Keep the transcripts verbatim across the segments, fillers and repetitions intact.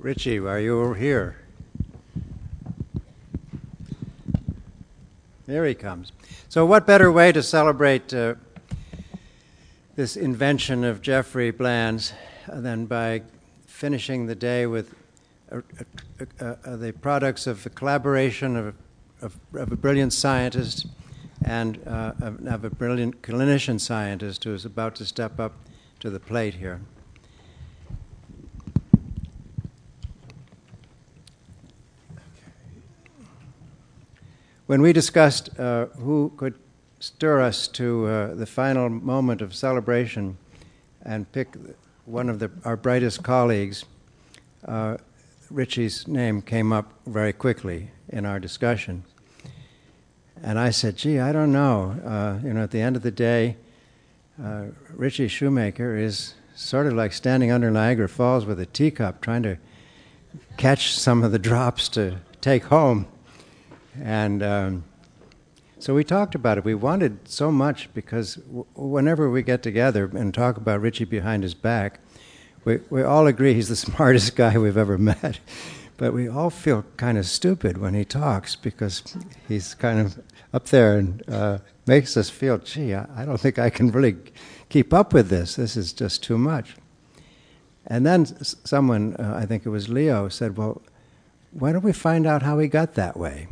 Richie, are you here? Here he comes. So what better way to celebrate uh, this invention of Jeffrey Bland's than by finishing the day with uh, uh, uh, the products of the collaboration of, of, of a brilliant scientist and uh, of, of a brilliant clinician scientist who is about to step up to the plate here. When we discussed uh, who could stir us to uh, the final moment of celebration and pick one of the, our brightest colleagues, uh, Richie's name came up very quickly in our discussion. And I said, gee, I don't know. Uh, you know, at the end of the day, uh, Richie Shoemaker is sort of like standing under Niagara Falls with a teacup trying to catch some of the drops to take home. And um, so we talked about it. We wanted so much because w- whenever we get together and talk about Richie behind his back, we, we all agree he's the smartest guy we've ever met. But we all feel kind of stupid when he talks because he's kind of up there and uh, makes us feel, gee, I, I don't think I can really keep up with this. This is just too much. And then s- someone, uh, I think it was Leo, said, well, why don't we find out how he got that way?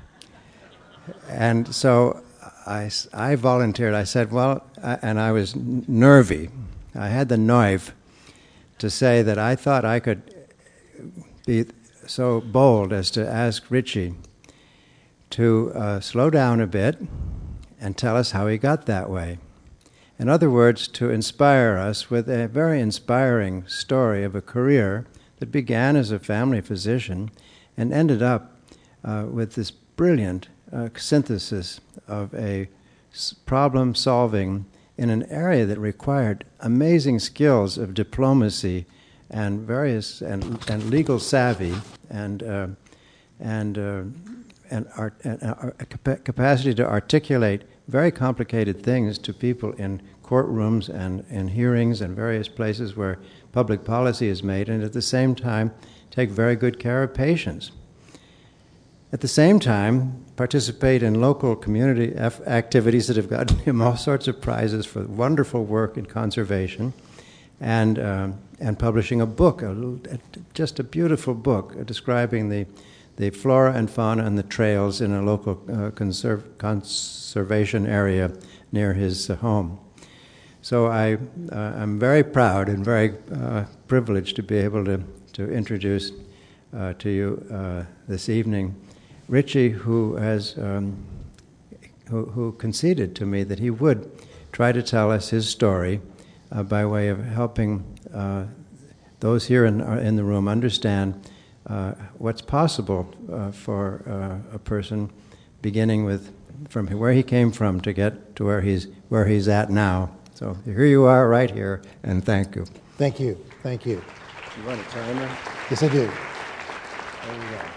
And so I, I volunteered. I said, well, I, and I was n- nervy. I had the nerve to say that I thought I could be so bold as to ask Richie to uh, slow down a bit and tell us how he got that way. In other words, to inspire us with a very inspiring story of a career that began as a family physician and ended up uh, with this brilliant Uh, synthesis of a s- problem solving in an area that required amazing skills of diplomacy and various and, and legal savvy and uh, and uh, and, art, and uh, capa- capacity to articulate very complicated things to people in courtrooms and in hearings and various places where public policy is made, and at the same time take very good care of patients. At the same time, participate in local community af- activities that have gotten him all sorts of prizes for wonderful work in conservation, and um, and publishing a book, a little, just a beautiful book uh, describing the the flora and fauna and the trails in a local uh, conserv- conservation area near his uh, home. So I uh, I'm very proud and very uh, privileged to be able to to introduce uh, to you uh, this evening Richie, who has um, who, who conceded to me that he would try to tell us his story uh, by way of helping uh, those here in, uh, in the room understand uh, what's possible uh, for uh, a person beginning with from where he came from to get to where he's where he's at now. So here you are, right here, and thank you. Thank you. Thank you. You want a timer? Yes, I do. There you go.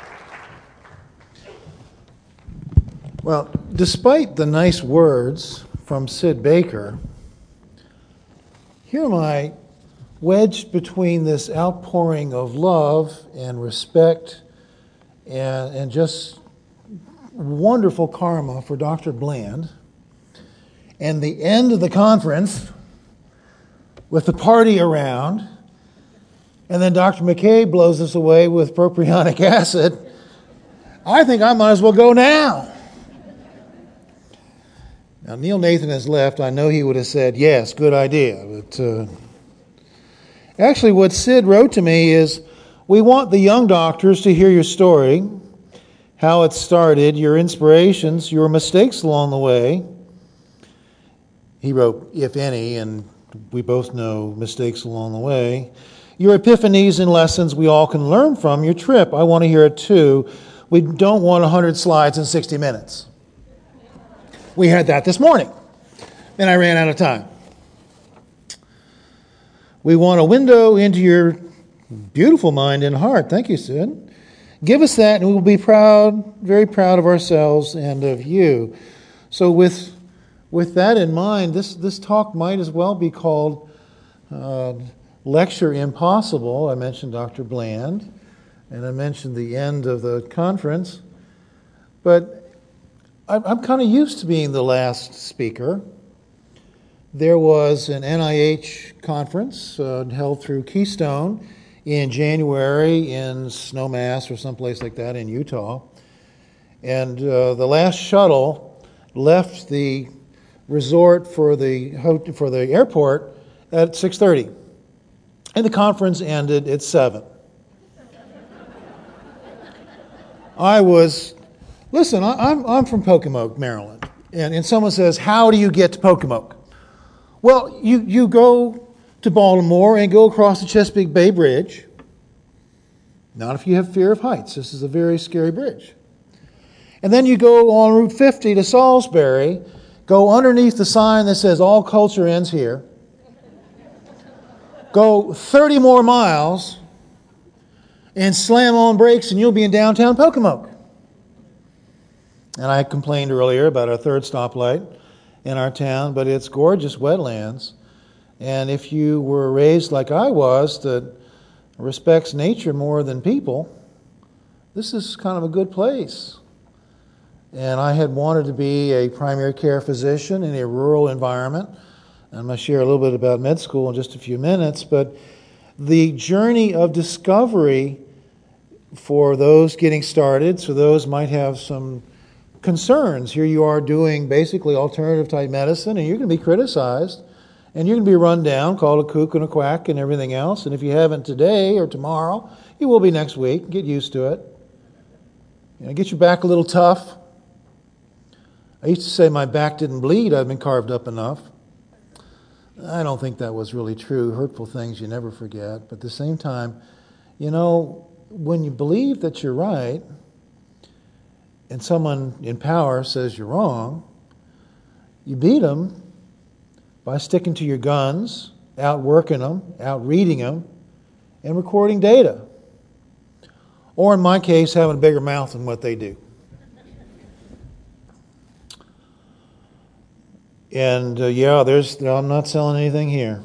Well, despite the nice words from Sid Baker, here am I wedged between this outpouring of love and respect and, and just wonderful karma for Doctor Bland, and the end of the conference with the party around, and then Doctor McCabe blows us away with propionic acid. I think I might as well go now. Now, Neil Nathan has left. I know he would have said, yes, good idea. But uh, actually, what Sid wrote to me is, we want the young doctors to hear your story, how it started, your inspirations, your mistakes along the way. He wrote, if any, and we both know mistakes along the way. Your epiphanies and lessons we all can learn from your trip. I want to hear it too. We don't want one hundred slides in sixty minutes. We had that this morning, and I ran out of time. We want a window into your beautiful mind and heart. Thank you, Sid. Give us that, and we will be proud, very proud of ourselves and of you. So with with that in mind, this, this talk might as well be called uh, lecture impossible. I mentioned Doctor Bland, and I mentioned the end of the conference. But I'm, I'm kind of used to being the last speaker. There was an N I H conference uh, held through Keystone in January in Snowmass or someplace like that in Utah. And uh, the last shuttle left the resort for the for the airport at six thirty. And the conference ended at seven. I was, listen, I, I'm, I'm from Pocomoke, Maryland. And, and someone says, how do you get to Pocomoke? Well, you, you go to Baltimore and go across the Chesapeake Bay Bridge. Not if you have fear of heights. This is a very scary bridge. And then you go on Route fifty to Salisbury, go underneath the sign that says all culture ends here. Go thirty more miles and slam on brakes and you'll be in downtown Pocomoke. And I complained earlier about our third stoplight in our town, but it's gorgeous wetlands. And if you were raised like I was, that respects nature more than people, this is kind of a good place. And I had wanted to be a primary care physician in a rural environment. I'm going to share a little bit about med school in just a few minutes, but the journey of discovery for those getting started, so those might have some concerns. Here you are doing basically alternative type medicine, and you're going to be criticized, and you're going to be run down, called a kook and a quack and everything else. And if you haven't today or tomorrow, you will be next week. Get used to it. You know, get your back a little tough. I used to say my back didn't bleed. I've been carved up enough. I don't think that was really true. Hurtful things you never forget. But at the same time, you know, when you believe that you're right and someone in power says you're wrong, you beat them by sticking to your guns, outworking them, out-reading them, and recording data. Or in my case, having a bigger mouth than what they do. And uh, yeah, there's I'm not selling anything here.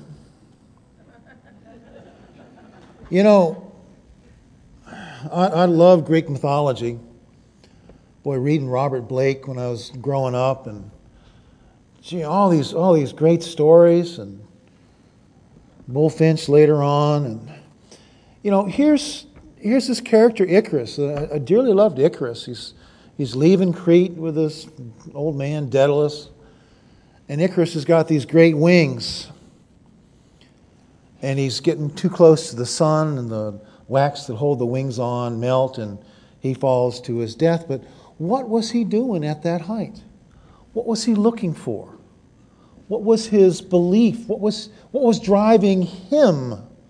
You know, I, I love Greek mythology. Boy, reading Robert Blake when I was growing up, and gee, all these all these great stories, and Bullfinch later on, and you know, here's here's this character Icarus. I, I dearly loved Icarus. He's he's leaving Crete with this old man Daedalus. And Icarus has got these great wings. And he's getting too close to the sun, and the wax that hold the wings on melt, and he falls to his death. But what was he doing at that height? What was he looking for? What was his belief? What was, what was driving him?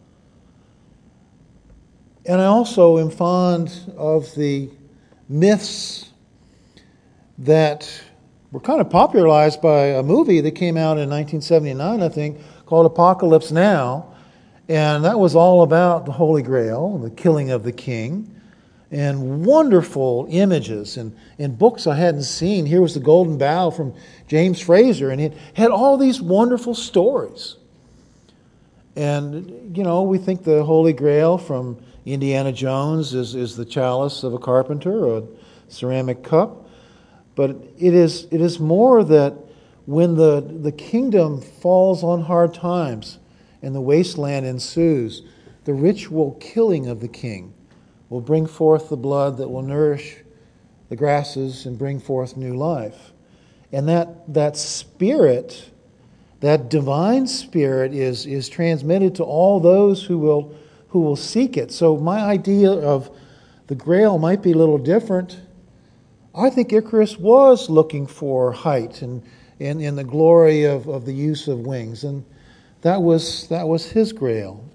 And I also am fond of the myths that were kind of popularized by a movie that came out in nineteen seventy-nine, I think, called Apocalypse Now. And that was all about the Holy Grail, the killing of the king, and wonderful images and, and books I hadn't seen. Here was The Golden Bough from James Fraser, and it had all these wonderful stories. And, you know, we think the Holy Grail from Indiana Jones is, is the chalice of a carpenter or a ceramic cup. But it is it is more that when the, the kingdom falls on hard times and the wasteland ensues, the ritual killing of the king will bring forth the blood that will nourish the grasses and bring forth new life. And that that spirit, that divine spirit is, is transmitted to all those who will who will seek it. So my idea of the Grail might be a little different. I think Icarus was looking for height and in, in the glory of, of the use of wings, and that was that was his Grail.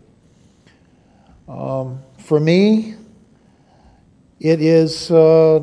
Um, for me, it is uh,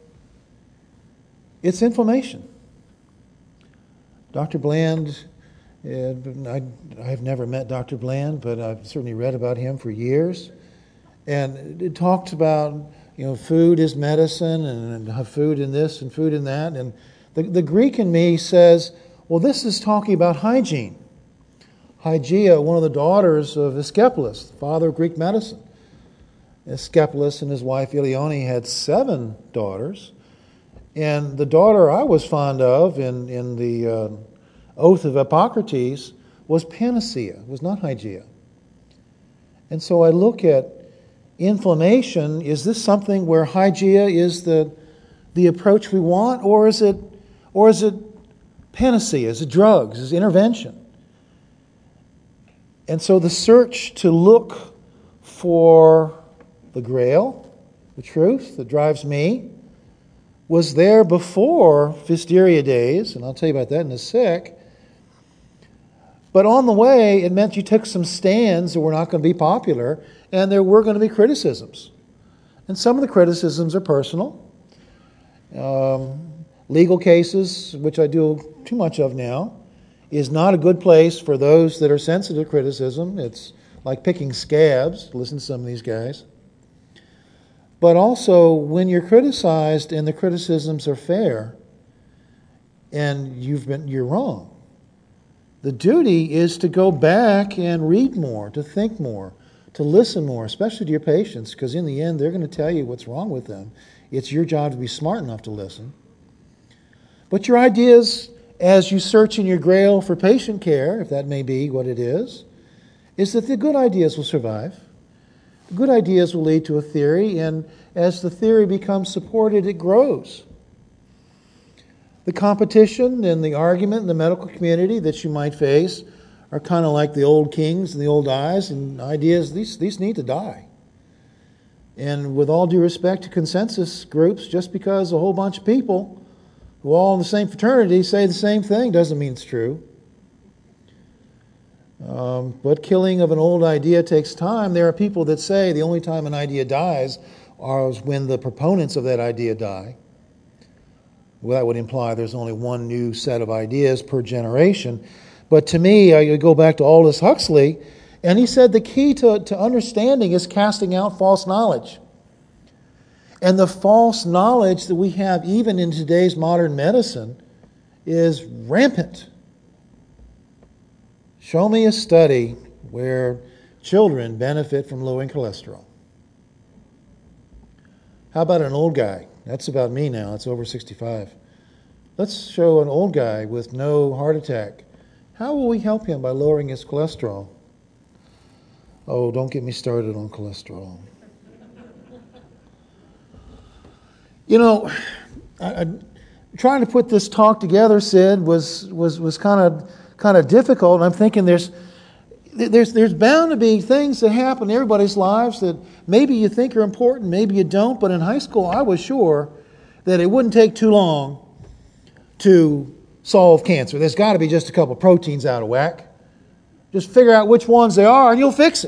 it's inflammation. Doctor Bland, uh, I I've never met Doctor Bland, but I've certainly read about him for years, and it talked about, you know, food is medicine, and, and food in this and food in that. And the, the Greek in me says, well, this is talking about hygiene. Hygeia, one of the daughters of Asclepius, the father of Greek medicine. Asclepius and his wife Eleone had seven daughters. And the daughter I was fond of in, in the uh, Oath of Hippocrates was Panacea, was not Hygeia. And so I look at inflammation. Is this something where Hygeia is the the approach we want, or is it or is it panacea? Is it drugs? Is it intervention? And so the search to look for the Grail, the truth that drives me, was there before Pfiesteria days, and I'll tell you about that in a sec. But on the way, it meant you took some stands that were not going to be popular, and there were going to be criticisms. And some of the criticisms are personal. Um, legal cases, which I do too much of now, is not a good place for those that are sensitive to criticism. It's like picking scabs. Listen to some of these guys. But also, when you're criticized and the criticisms are fair, and you've been you're wrong, the duty is to go back and read more, to think more, to listen more, especially to your patients, because in the end, they're going to tell you what's wrong with them. It's your job to be smart enough to listen. But your ideas, as you search in your Grail for patient care, if that may be what it is, is that the good ideas will survive. The good ideas will lead to a theory, and as the theory becomes supported, it grows. The competition and the argument in the medical community that you might face are kind of like the old kings and the old eyes, and ideas, these, these need to die. And with all due respect to consensus groups, just because a whole bunch of people who are all in the same fraternity say the same thing doesn't mean it's true. Um, but killing of an old idea takes time. There are people that say the only time an idea dies is when the proponents of that idea die. Well, that would imply there's only one new set of ideas per generation. But to me, I go back to Aldous Huxley, and he said the key to, to understanding is casting out false knowledge. And the false knowledge that we have even in today's modern medicine is rampant. Show me a study where children benefit from lowering cholesterol. How about an old guy? That's about me now. It's over sixty-five. Let's show an old guy with no heart attack. How will we help him by lowering his cholesterol? Oh, don't get me started on cholesterol. You know, I, I, trying to put this talk together, Sid, was was was kind of kind of difficult. And I'm thinking there's there's there's bound to be things that happen in everybody's lives that maybe you think are important, maybe you don't. But in high school, I was sure that it wouldn't take too long to solve cancer. There's got to be just a couple proteins out of whack. Just figure out which ones they are and you'll fix it.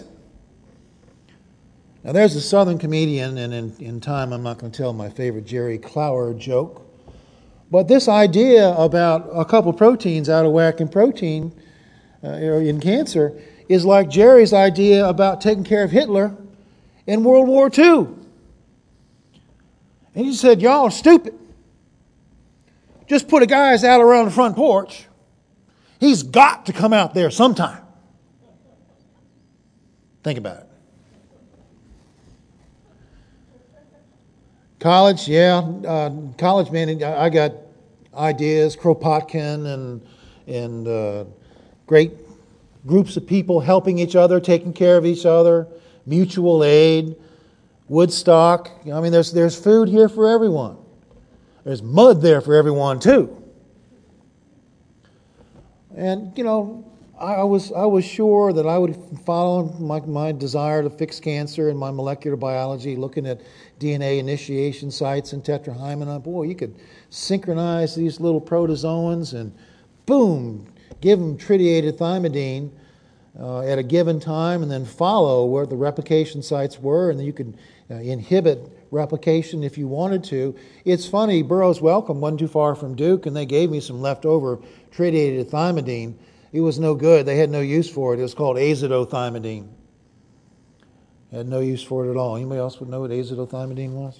Now there's a Southern comedian, and in, in time I'm not going to tell my favorite Jerry Clower joke. But this idea about a couple proteins out of whack in protein, uh, in cancer, is like Jerry's idea about taking care of Hitler in World War Two. And he said, y'all are stupid. Just put a guy's out around the front porch. He's got to come out there sometime. Think about it. College, yeah. Uh, college, man, I got ideas, Kropotkin and, and uh, great groups of people helping each other, taking care of each other, mutual aid, Woodstock. I mean, there's there's food here for everyone. There's mud there for everyone, too. And, you know, I was I was sure that I would follow my, my desire to fix cancer and my molecular biology, looking at D N A initiation sites and tetrahymena. Boy, you could synchronize these little protozoans and, boom, give them tritiated thymidine uh, at a given time and then follow where the replication sites were, and then you could uh, inhibit replication if you wanted to. It's funny, Burroughs Wellcome wasn't too far from Duke, and they gave me some leftover tritiated thymidine. It was no good. They had no use for it. It was called azidothymidine. Had no use for it at all. Anybody else would know what azidothymidine was?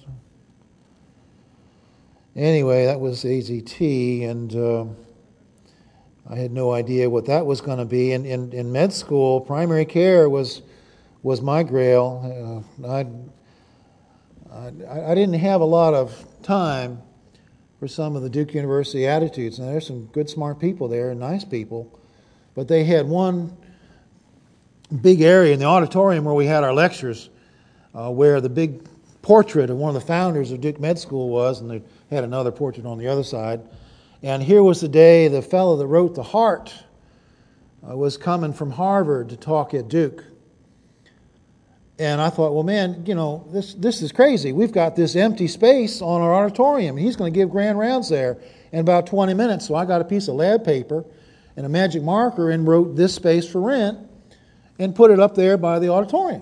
Anyway, that was A Z T, and uh, I had no idea what that was going to be. In, in, in med school, primary care was was my grail. Uh, I, I I didn't have a lot of time for some of the Duke University attitudes. Now, there's some good, smart people there, and nice people, but they had one big area in the auditorium where we had our lectures, uh, where the big portrait of one of the founders of Duke Med School was, and they had another portrait on the other side. And here was the day the fellow that wrote The Heart uh, was coming from Harvard to talk at Duke. And I thought, well, man, you know, this this is crazy. We've got this empty space on our auditorium, and he's going to give grand rounds there in about twenty minutes. So I got a piece of lab paper and a magic marker and wrote "this space for rent" and put it up there by the auditorium.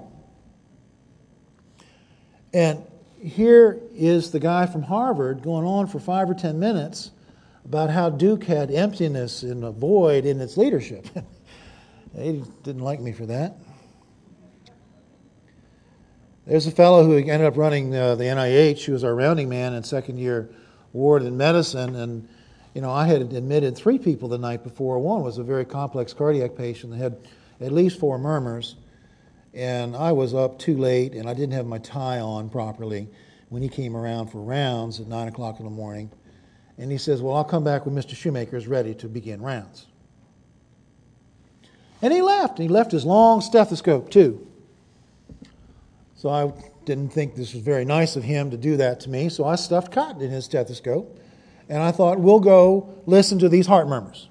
And here is the guy from Harvard going on for five or ten minutes about how Duke had emptiness and a void in its leadership. They didn't like me for that. There's a fellow who ended up running uh, the N I H, who was our rounding man in second year ward in medicine. And, you know, I had admitted three people the night before. One was a very complex cardiac patient that had at least four murmurs. And I was up too late, and I didn't have my tie on properly when he came around for rounds at nine o'clock in the morning. And he says, well, I'll come back when Mister Shoemaker is ready to begin rounds. And he left. He left his long stethoscope, too. So I didn't think this was very nice of him to do that to me, so I stuffed cotton in his stethoscope, and I thought, we'll go listen to these heart murmurs.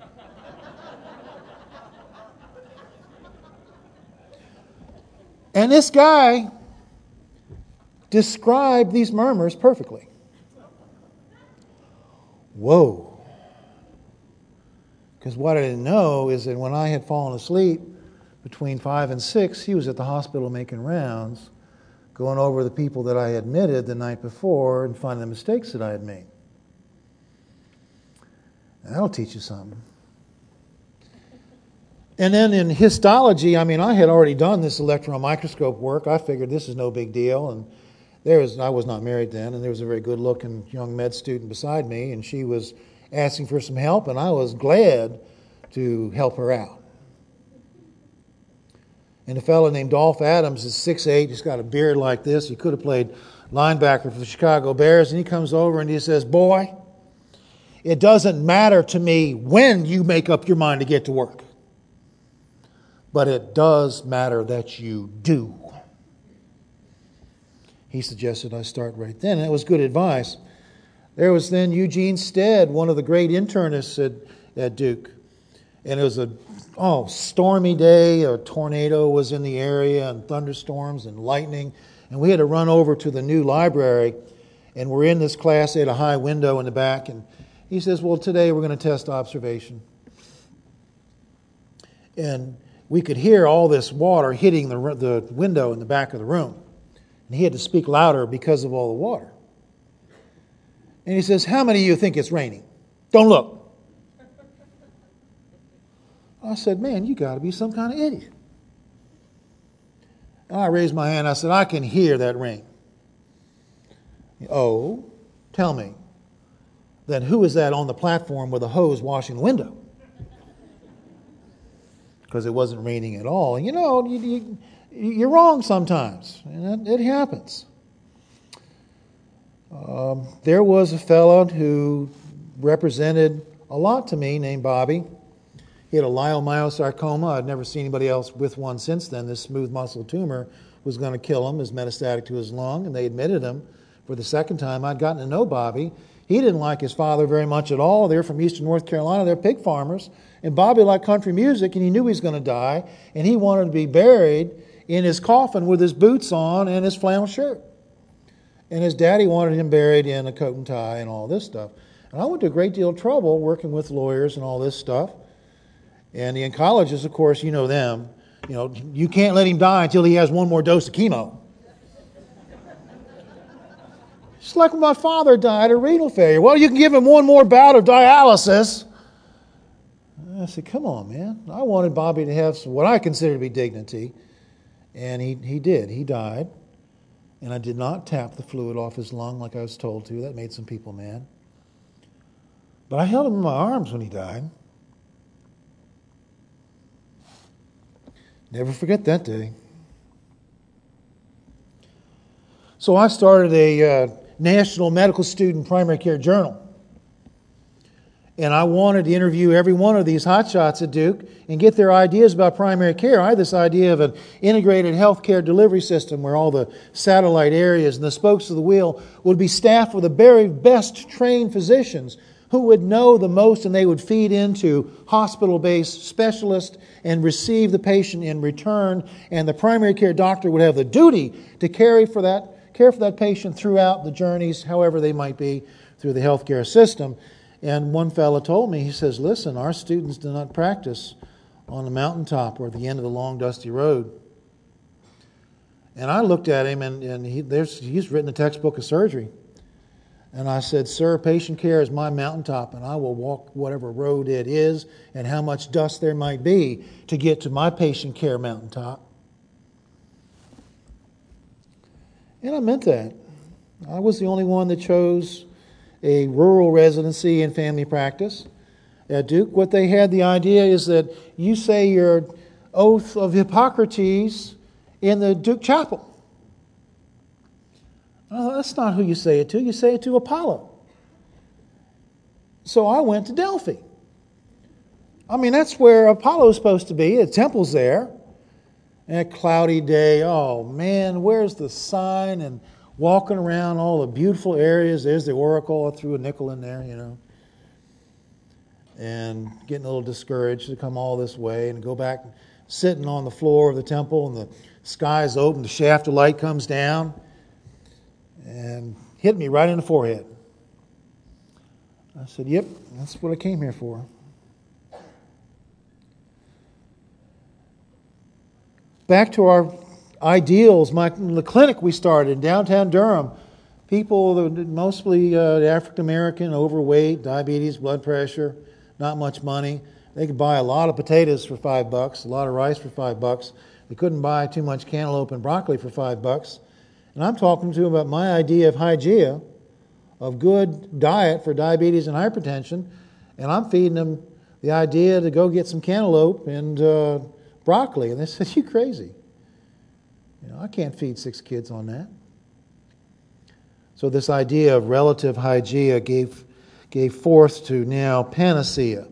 And this guy described these murmurs perfectly. Whoa. Because what I didn't know is that when I had fallen asleep between five and six, he was at the hospital making rounds, going over the people that I had admitted the night before and finding the mistakes that I had made. And that'll teach you something. And then in histology, I mean, I had already done this electron microscope work. I figured this is no big deal. And there was, I was not married then, and there was a very good-looking young med student beside me, and she was asking for some help, and I was glad to help her out. And a fellow named Dolph Adams is six foot eight. He's got a beard like this. He could have played linebacker for the Chicago Bears. And he comes over and he says, boy, it doesn't matter to me when you make up your mind to get to work. But it does matter that you do. He suggested I start right then. And that was good advice. There was then Eugene Stead, one of the great internists at, at Duke. And it was a oh stormy day. A tornado was in the area and thunderstorms and lightning. And we had to run over to the new library. And we're in this class. They had a high window in the back. And he says, well, today we're going to test observation. And we could hear all this water hitting the, the window in the back of the room. And he had to speak louder because of all the water. And he says, how many of you think it's raining? Don't look. I said, man, you got to be some kind of idiot. And I raised my hand. I said, I can hear that rain. Oh, tell me. Then who is that on the platform with a hose washing the window? Because it wasn't raining at all. And you know, you, you, you're wrong sometimes. And it, it happens. Um, there was a fellow who represented a lot to me named Bobby. He had a leiomyosarcoma. I'd never seen anybody else with one since then. This smooth muscle tumor was going to kill him. It was metastatic to his lung, and they admitted him for the second time. I'd gotten to know Bobby. He didn't like his father very much at all. They're from eastern North Carolina. They're pig farmers. And Bobby liked country music, and he knew he was going to die, and he wanted to be buried in his coffin with his boots on and his flannel shirt. And his daddy wanted him buried in a coat and tie and all this stuff. And I went to a great deal of trouble working with lawyers and all this stuff. And the oncologists, of course, you know them. You know, you can't let him die until he has one more dose of chemo. It's like when my father died of renal failure. Well, you can give him one more bout of dialysis. I said, come on, man. I wanted Bobby to have some, what I consider to be dignity. And he, he did. He died. And I did not tap the fluid off his lung like I was told to. That made some people mad. But I held him in my arms when he died. Never forget that day. So I started a uh, National Medical Student Primary Care Journal. And I wanted to interview every one of these hotshots at Duke and get their ideas about primary care. I had this idea of an integrated healthcare delivery system where all the satellite areas and the spokes of the wheel would be staffed with the very best trained physicians who would know the most, and they would feed into hospital-based specialists and receive the patient in return. And the primary care doctor would have the duty to carry for that, care for that patient throughout the journeys, however they might be, through the healthcare system. And one fellow told me, he says, listen, our students do not practice on the mountaintop or at the end of the long, dusty road. And I looked at him, and, and he, there's, he's written a textbook of surgery. And I said, sir, patient care is my mountaintop, and I will walk whatever road it is and how much dust there might be to get to my patient care mountaintop. And I meant that. I was the only one that chose a rural residency and family practice at Duke. What they had, the idea is that you say your oath of Hippocrates in the Duke Chapel. Well, that's not who you say it to. You say it to Apollo. So I went to Delphi. I mean, that's where Apollo's supposed to be. The temple's there. And a cloudy day, oh man, where's the sign? And walking around all the beautiful areas. There's the Oracle. I threw a nickel in there, you know. And getting a little discouraged to come all this way and go back sitting on the floor of the temple, and the sky's open, the shaft of light comes down and hit me right in the forehead. I said, yep, that's what I came here for. Back to our ideals, my, the clinic we started in downtown Durham, people, mostly uh, African American, overweight, diabetes, blood pressure, not much money. They could buy a lot of potatoes for five bucks, a lot of rice for five bucks. They couldn't buy too much cantaloupe and broccoli for five bucks. And I'm talking to them about my idea of Hygeia, of good diet for diabetes and hypertension, and I'm feeding them the idea to go get some cantaloupe and uh, broccoli. And they said, you crazy. You know, I can't feed six kids on that. So this idea of relative Hygeia gave, gave forth to now panacea.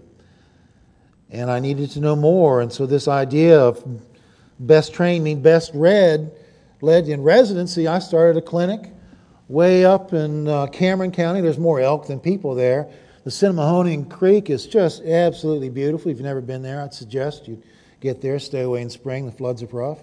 And I needed to know more. And so this idea of best trained means best read led in residency. I started a clinic way up in uh, Cameron County. There's more elk than people there. The Cinnamahonian Creek is just absolutely beautiful. If you've never been there, I'd suggest you get there. Stay away in spring. The floods are rough.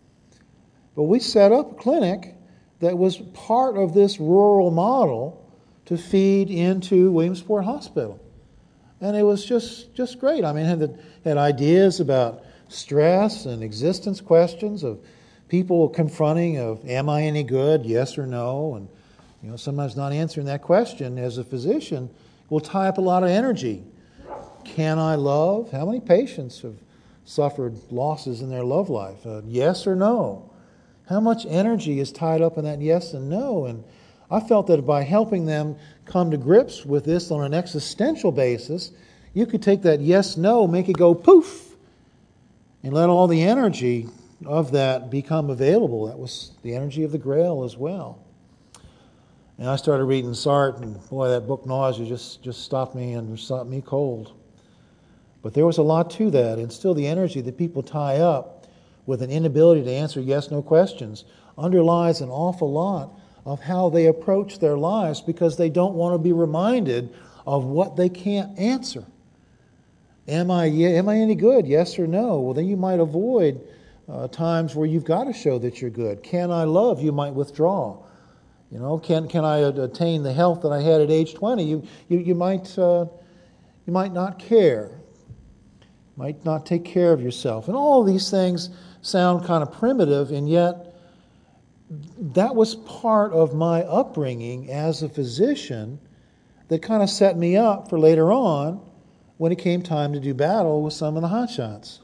But we set up a clinic that was part of this rural model to feed into Williamsport Hospital. And it was just, just great. I mean, it had, had ideas about stress and existence questions of people confronting of, am I any good, yes or no? And you know, sometimes not answering that question as a physician will tie up a lot of energy. Can I love? How many patients have suffered losses in their love life? Uh, yes or no? How much energy is tied up in that yes and no? And I felt that by helping them come to grips with this on an existential basis, you could take that yes, no, make it go poof, and let all the energy of that become available. That was the energy of the Grail as well. And I started reading Sartre, and boy, that book Nausea just, just stopped me and stopped me cold. But there was a lot to that, and still the energy that people tie up with an inability to answer yes-no questions underlies an awful lot of how they approach their lives because they don't want to be reminded of what they can't answer. Am I, am I any good, yes or no? Well, then you might avoid uh, times where you've got to show that you're good. Can I love? You might withdraw. You know, can can I attain the health that I had at age twenty? You you, you might uh, you might not care. Might not take care of yourself. And all of these things sound kind of primitive, and yet that was part of my upbringing as a physician that kind of set me up for later on when it came time to do battle with some of the hotshots.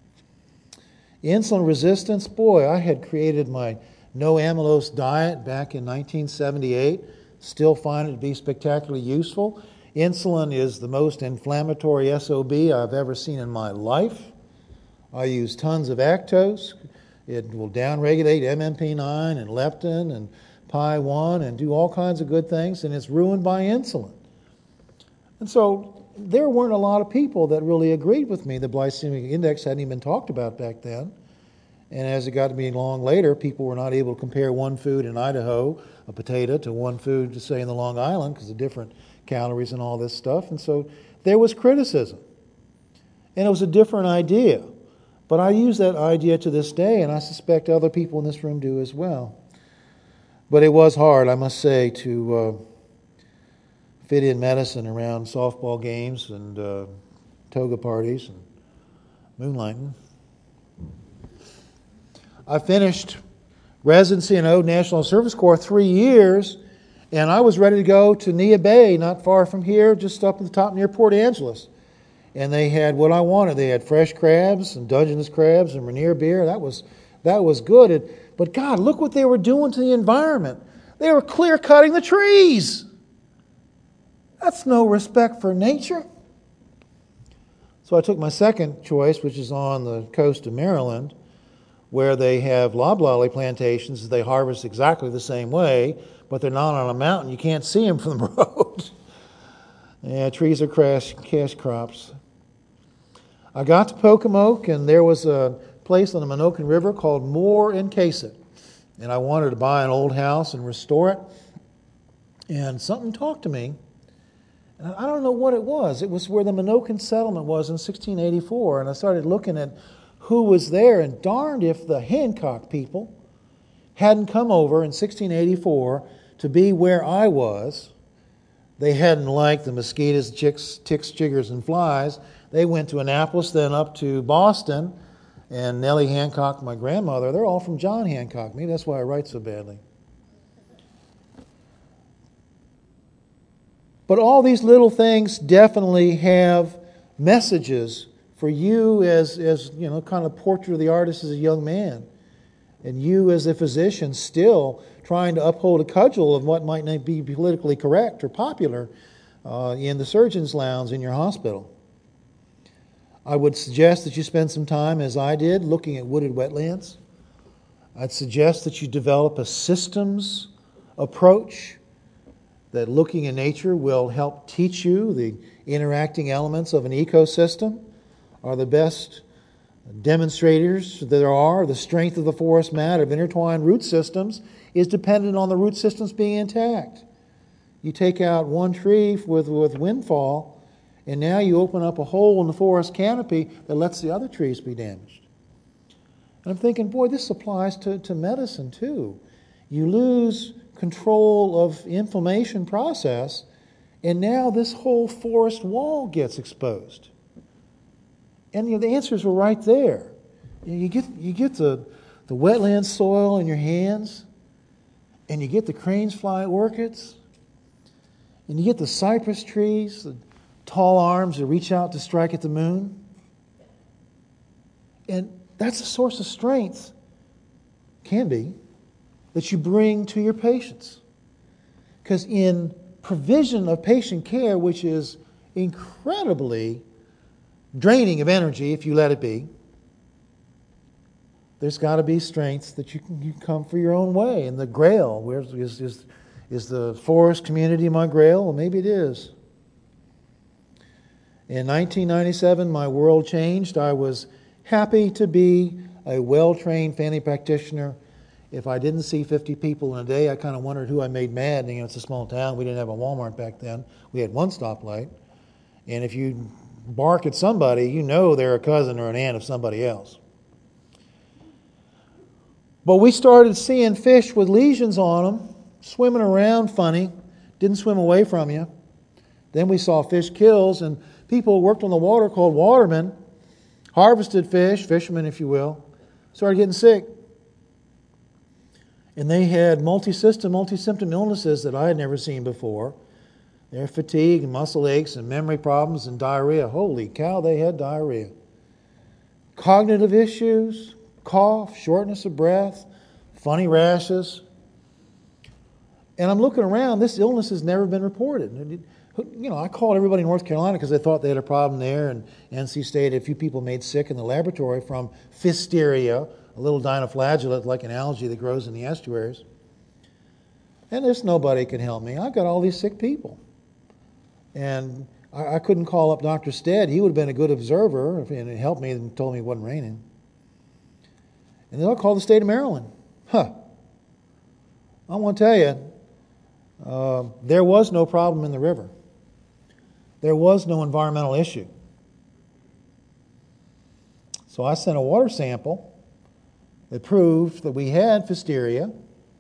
Insulin resistance, boy, I had created my no amylose diet back in nineteen seventy-eight. Still find it to be spectacularly useful. Insulin is the most inflammatory S O B I've ever seen in my life. I use tons of Actos. It will downregulate M M P nine and leptin and P I one and do all kinds of good things, and it's ruined by insulin. And so there weren't a lot of people that really agreed with me. The glycemic index hadn't even been talked about back then. And as it got to be long later, people were not able to compare one food in Idaho, a potato, to one food, to say, in the Long Island, because of different calories and all this stuff. And so there was criticism. And it was a different idea. But I use that idea to this day, and I suspect other people in this room do as well. But it was hard, I must say, to uh, fit in medicine around softball games and uh, toga parties and moonlighting. I finished residency in Ode National Service Corps three years, and I was ready to go to Nia Bay, not far from here, just up at the top near Port Angeles. And they had what I wanted. They had fresh crabs and Dungeness crabs and Rainier beer. That was that was good. It, but God, look what they were doing to the environment. They were clear-cutting the trees. That's no respect for nature. So I took my second choice, which is on the coast of Maryland, where they have loblolly plantations. They harvest exactly the same way, but they're not on a mountain. You can't see them from the road. Yeah, trees are cash, cash crops. I got to Pocomoke, and there was a place on the Menoken River called Moore and Casett. And I wanted to buy an old house and restore it. And something talked to me. And I don't know what it was. It was where the Menoken settlement was in sixteen eighty-four. And I started looking at who was there. And darned if the Hancock people hadn't come over in sixteen eighty-four to be where I was. They hadn't liked the mosquitoes, chicks, ticks, chiggers, and flies. They went to Annapolis, then up to Boston. And Nellie Hancock, my grandmother, they're all from John Hancock. Maybe that's why I write so badly. But all these little things definitely have messages for you as, as you know, kind of portrait of the artist as a young man. And you as a physician still trying to uphold a cudgel of what might not be politically correct or popular uh, in the surgeon's lounge in your hospital. I would suggest that you spend some time, as I did, looking at wooded wetlands. I'd suggest that you develop a systems approach, that looking at nature will help teach you the interacting elements of an ecosystem, are the best demonstrators there are. The strength of the forest mat of intertwined root systems is dependent on the root systems being intact. You take out one tree with, with windfall, and now you open up a hole in the forest canopy that lets the other trees be damaged. And I'm thinking, boy, this applies to, to medicine too. You lose control of inflammation process, and now this whole forest wall gets exposed. And you know, the answers were right there. You get you get the, the wetland soil in your hands, and you get the cranes fly orchids, and you get the cypress trees, the tall arms that reach out to strike at the moon. And that's a source of strength, can be, that you bring to your patients. Because in provision of patient care, which is incredibly draining of energy if you let it be, there's got to be strengths that you can you come for your own way. And the Grail, where is, is, is the forest community my Grail? Well, maybe it is. In nineteen ninety-seven, my world changed. I was happy to be a well-trained family practitioner. If I didn't see fifty people in a day, I kind of wondered who I made mad. And, you know, it's a small town. We didn't have a Walmart back then. We had one stoplight. And if you bark at somebody, you know they're a cousin or an aunt of somebody else. But we started seeing fish with lesions on them, swimming around funny, didn't swim away from you. Then we saw fish kills, and people who worked on the water called watermen, harvested fish, fishermen if you will, started getting sick. And they had multi-system, multi-symptom illnesses that I had never seen before. Their fatigue and muscle aches and memory problems and diarrhea. Holy cow, they had diarrhea. Cognitive issues, cough, shortness of breath, funny rashes. And I'm looking around, this illness has never been reported. you know, I called everybody in North Carolina because they thought they had a problem there, and N C State had a few people made sick in the laboratory from Pfiesteria, a little dinoflagellate like an algae that grows in the estuaries. And there's nobody can help me. I've got all these sick people. And I, I couldn't call up Doctor Stead. He would have been a good observer and helped me and told me it wasn't raining. And then I called the state of Maryland. Huh. I want to tell you, uh, there was no problem in the river. There was no environmental issue. So I sent a water sample that proved that we had Pfiesteria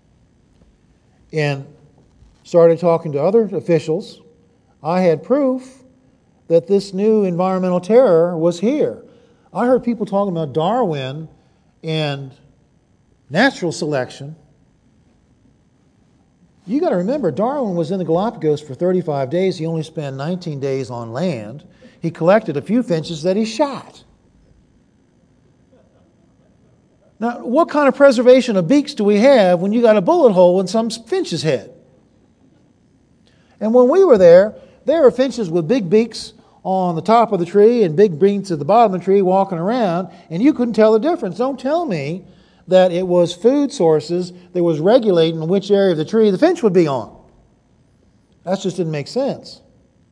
and started talking to other officials. I had proof that this new environmental terror was here. I heard people talking about Darwin and natural selection. You got to remember, Darwin was in the Galapagos for thirty-five days. He only spent nineteen days on land. He collected a few finches that he shot. Now, what kind of preservation of beaks do we have when you got a bullet hole in some finch's head? And when we were there, there were finches with big beaks on the top of the tree and big beaks at the bottom of the tree walking around, and you couldn't tell the difference. Don't tell me that it was food sources that was regulating which area of the tree the finch would be on. That just didn't make sense.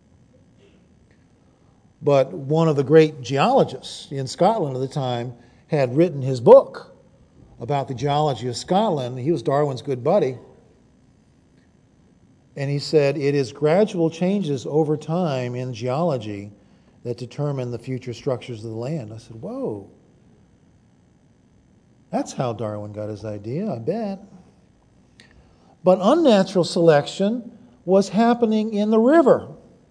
But one of the great geologists in Scotland at the time had written his book about the geology of Scotland. He was Darwin's good buddy. And he said, it is gradual changes over time in geology that determine the future structures of the land. I said, whoa. That's how Darwin got his idea, I bet. But unnatural selection was happening in the river.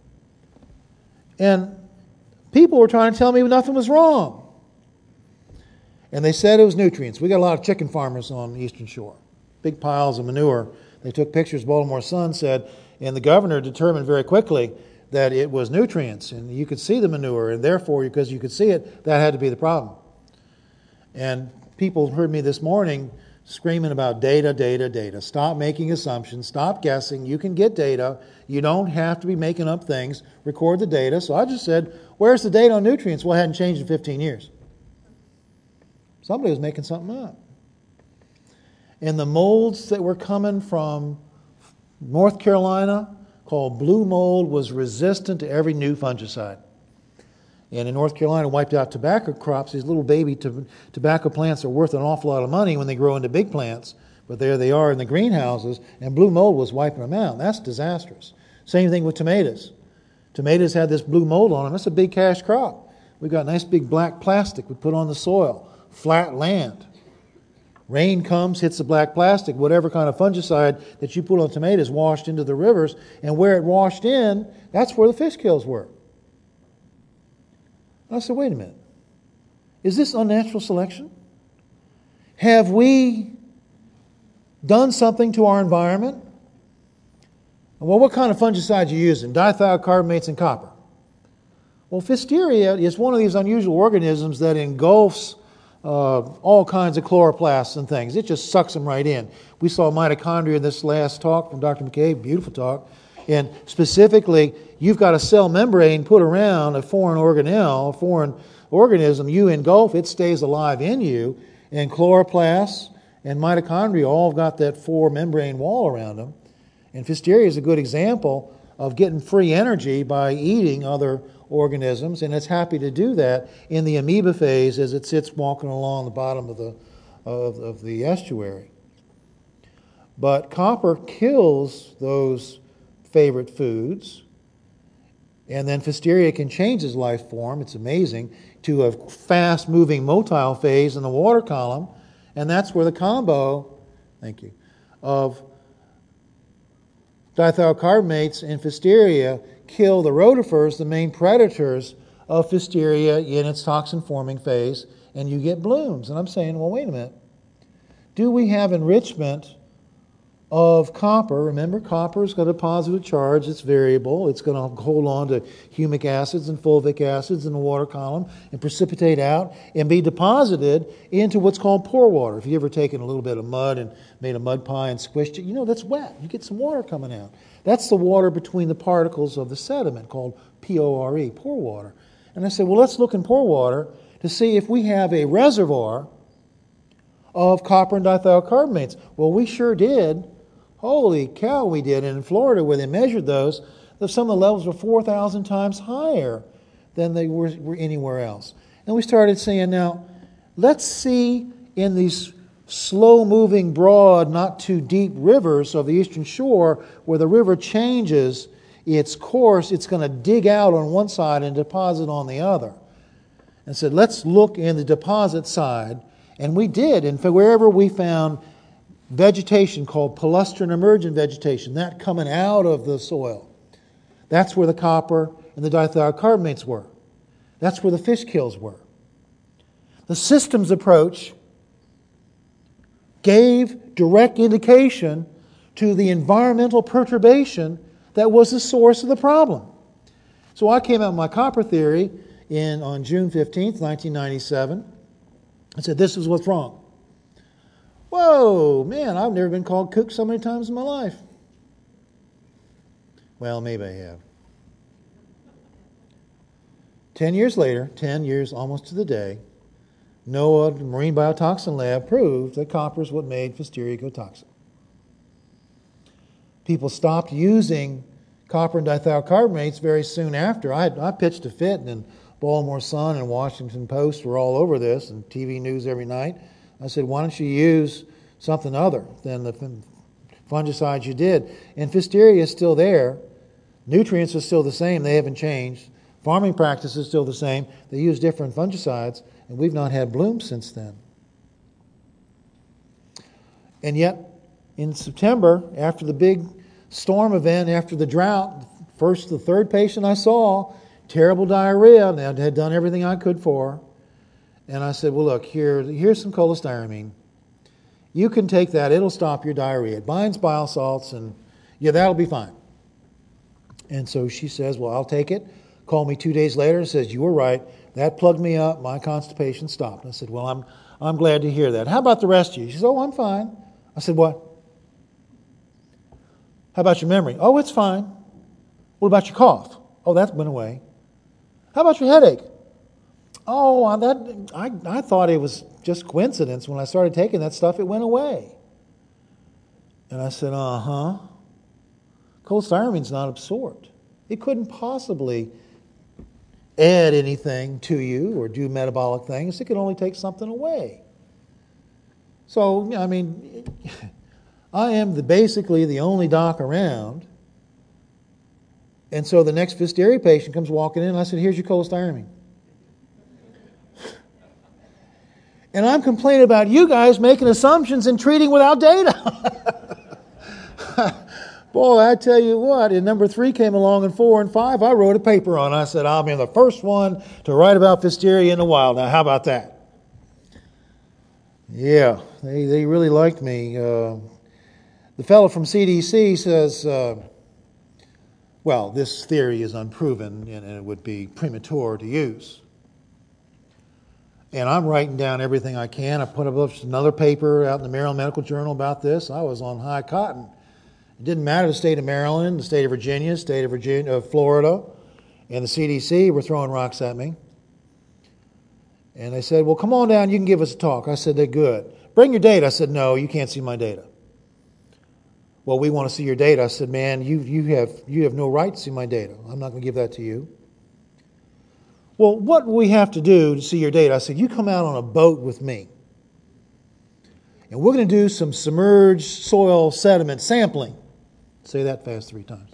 And people were trying to tell me nothing was wrong. And they said it was nutrients. We got a lot of chicken farmers on the Eastern Shore. Big piles of manure. They took pictures, Baltimore Sun said, and the governor determined very quickly that it was nutrients. And you could see the manure, and therefore, because you could see it, that had to be the problem. And people heard me this morning screaming about data, data, data. Stop making assumptions. Stop guessing. You can get data. You don't have to be making up things. Record the data. So I just said, where's the data on nutrients? Well, it hadn't changed in fifteen years. Somebody was making something up. And the molds that were coming from North Carolina, called blue mold, was resistant to every new fungicide. And in North Carolina, wiped out tobacco crops. These little baby to- tobacco plants are worth an awful lot of money when they grow into big plants. But there they are in the greenhouses, and blue mold was wiping them out. That's disastrous. Same thing with tomatoes. Tomatoes had this blue mold on them. That's a big cash crop. We've got nice big black plastic we put on the soil. Flat land. Rain comes, hits the black plastic. Whatever kind of fungicide that you put on tomatoes washed into the rivers. And where it washed in, that's where the fish kills were. I said, wait a minute. Is this unnatural selection? Have we done something to our environment? Well, what kind of fungicide are you using? Dithiocarbamates and copper. Well, Pfiesteria is one of these unusual organisms that engulfs uh, all kinds of chloroplasts and things. It just sucks them right in. We saw mitochondria in this last talk from Doctor McCabe, beautiful talk. And specifically, you've got a cell membrane put around a foreign organelle, a foreign organism. You engulf, it stays alive in you. And chloroplasts and mitochondria all got that four membrane wall around them. And Pfiesteria is a good example of getting free energy by eating other organisms, and it's happy to do that in the amoeba phase as it sits walking along the bottom of the of, of the estuary. But copper kills those favorite foods, and then Pfiesteria can change its life form, it's amazing, to a fast-moving motile phase in the water column, and that's where the combo, thank you, of dithiocarbamates and Pfiesteria kill the rotifers, the main predators of Pfiesteria in its toxin-forming phase, and you get blooms. And I'm saying, well, wait a minute. Do we have enrichment of copper. Remember, copper's got a positive charge. It's variable. It's going to hold on to humic acids and fulvic acids in the water column and precipitate out and be deposited into what's called pore water. If you've ever taken a little bit of mud and made a mud pie and squished it, you know that's wet. You get some water coming out. That's the water between the particles of the sediment called P O R E, pore water. And I said, well, let's look in pore water to see if we have a reservoir of copper and dithiocarbamates. Well, we sure did. Holy cow, we did. And in Florida, where they measured those, some of the levels were four thousand times higher than they were, were anywhere else. And we started saying, now, let's see in these slow-moving, broad, not too deep rivers of the eastern shore, where the river changes its course, it's going to dig out on one side and deposit on the other. And said, let's look in the deposit side. And we did. And wherever we found vegetation called palustrine emergent vegetation, that coming out of the soil, that's where the copper and the dithiocarbamates were. That's where the fish kills were. The systems approach gave direct indication to the environmental perturbation that was the source of the problem. So I came out with my copper theory in on June fifteenth, nineteen ninety-seven. I said, this is what's wrong. Whoa, man, I've never been called kook so many times in my life. Well, maybe I have. Ten years later, ten years almost to the day, NOAA, the Marine Biotoxin Lab, proved that copper is what made Pfiesteria ecotoxic. People stopped using copper and dithiocarbamates very soon after. I, I pitched a fit, and Baltimore Sun and Washington Post were all over this, and T V news every night. I said, why don't you use something other than the fungicides you did? And Pfiesteria is still there. Nutrients are still the same. They haven't changed. Farming practices is still the same. They use different fungicides, and we've not had blooms since then. And yet, in September, after the big storm event, after the drought, first the third patient I saw, terrible diarrhea, and I had done everything I could for her. And I said, well, look, here, here's some cholestyramine. You can take that. It'll stop your diarrhea. It binds bile salts, and yeah, that'll be fine. And so she says, well, I'll take it. Called me two days later and says, you were right. That plugged me up. My constipation stopped. I said, well, I'm I'm glad to hear that. How about the rest of you? She says, oh, I'm fine. I said, what? How about your memory? Oh, it's fine. What about your cough? Oh, that went away. How about your headache? Oh, that I, I thought it was just coincidence. When I started taking that stuff, it went away. And I said, uh-huh. Cholestyramine not absorbed. It couldn't possibly add anything to you or do metabolic things. It could only take something away. So, I mean, I am the, basically the only doc around. And so the next Pfiesteria patient comes walking in, and I said, here's your cholestyramine. And I'm complaining about you guys making assumptions and treating without data. Boy, I tell you what, and number three came along, and four and five, I wrote a paper on. I said, I'll be the first one to write about Pfiesteria in the wild. Now, how about that? Yeah, they, they really liked me. Uh, the fellow from C D C says, uh, well, this theory is unproven, and it would be premature to use. And I'm writing down everything I can. I put up another paper out in the Maryland Medical Journal about this. I was on high cotton. It didn't matter the state of Maryland, the state of Virginia, the state of Virginia, uh, Florida, and the C D C were throwing rocks at me. And they said, well, come on down, you can give us a talk. I said, they're good. Bring your data. I said, no, you can't see my data. Well, we want to see your data. I said, man, you, you, have, you have no right to see my data. I'm not going to give that to you. Well, what we have to do to see your data? I said, you come out on a boat with me. And we're going to do some submerged soil sediment sampling. Say that fast three times.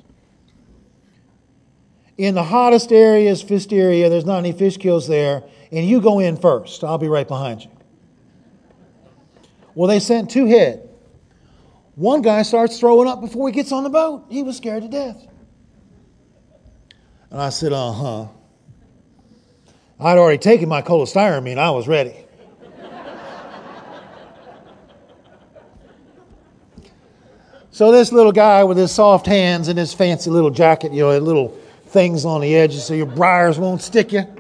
In the hottest areas, Pfiesteria, there's not any fish kills there, and you go in first. I'll be right behind you. Well, they sent two head. One guy starts throwing up before he gets on the boat. He was scared to death. And I said, uh-huh. I'd already taken my cholestyramine. I was ready. So this little guy with his soft hands and his fancy little jacket, you know, little things on the edges so your briars won't stick you.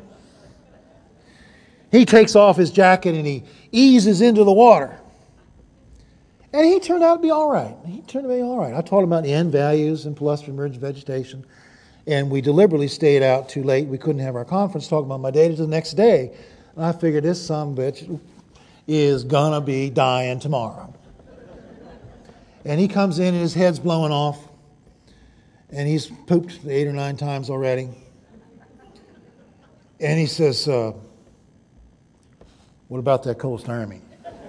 He takes off his jacket and he eases into the water. And he turned out to be all right. He turned out to be all right. I taught him about N values and palustral emergent vegetation. And we deliberately stayed out too late. We couldn't have our conference talking about my data till the next day. And I figured this son of a bitch is going to be dying tomorrow. And he comes in and his head's blowing off. And he's pooped eight or nine times already. And he says, uh, what about that cholestyramine?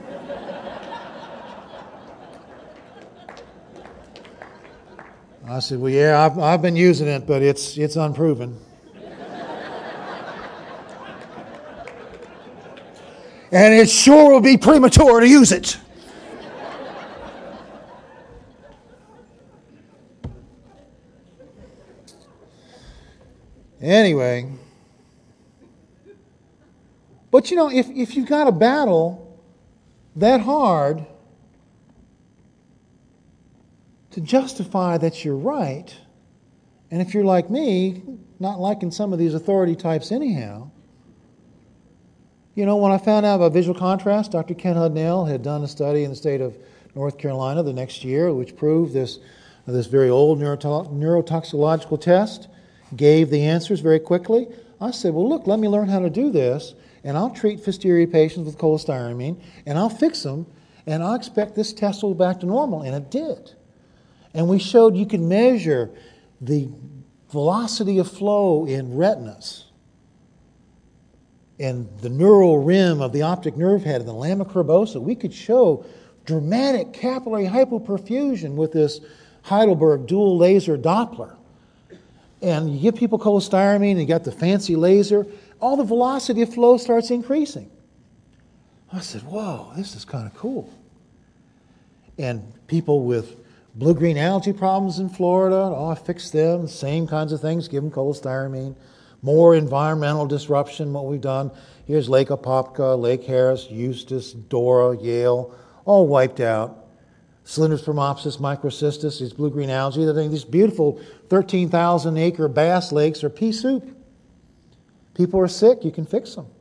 I said, well, yeah, I've, I've been using it, but it's it's unproven. And it sure will be premature to use it. Anyway, but you know, if, if you've got a battle that hard to justify that you're right, and if you're like me, not liking some of these authority types anyhow, you know, when I found out about visual contrast, Doctor Ken Hudnell had done a study in the state of North Carolina the next year, which proved this, this very old neuroto- neurotoxicological test, gave the answers very quickly. I said, well, look, let me learn how to do this, and I'll treat Pfiesteria patients with cholestyramine, and I'll fix them, and I'll expect this test will go back to normal. And it did. And we showed you can measure the velocity of flow in retinas and the neural rim of the optic nerve head and the lamina curvosa. We could show dramatic capillary hypoperfusion with this Heidelberg dual laser Doppler. And you give people cholestyramine, and you got the fancy laser, all the velocity of flow starts increasing. I said, whoa, this is kind of cool. And people with blue-green algae problems in Florida, oh, I fixed them, same kinds of things, give them cholestyramine. More environmental disruption, what we've done. Here's Lake Apopka, Lake Harris, Eustis, Dora, Yale, all wiped out. Cylindrospermopsis microcystis, these blue-green algae, these beautiful thirteen thousand acre bass lakes are pea soup. People are sick, you can fix them.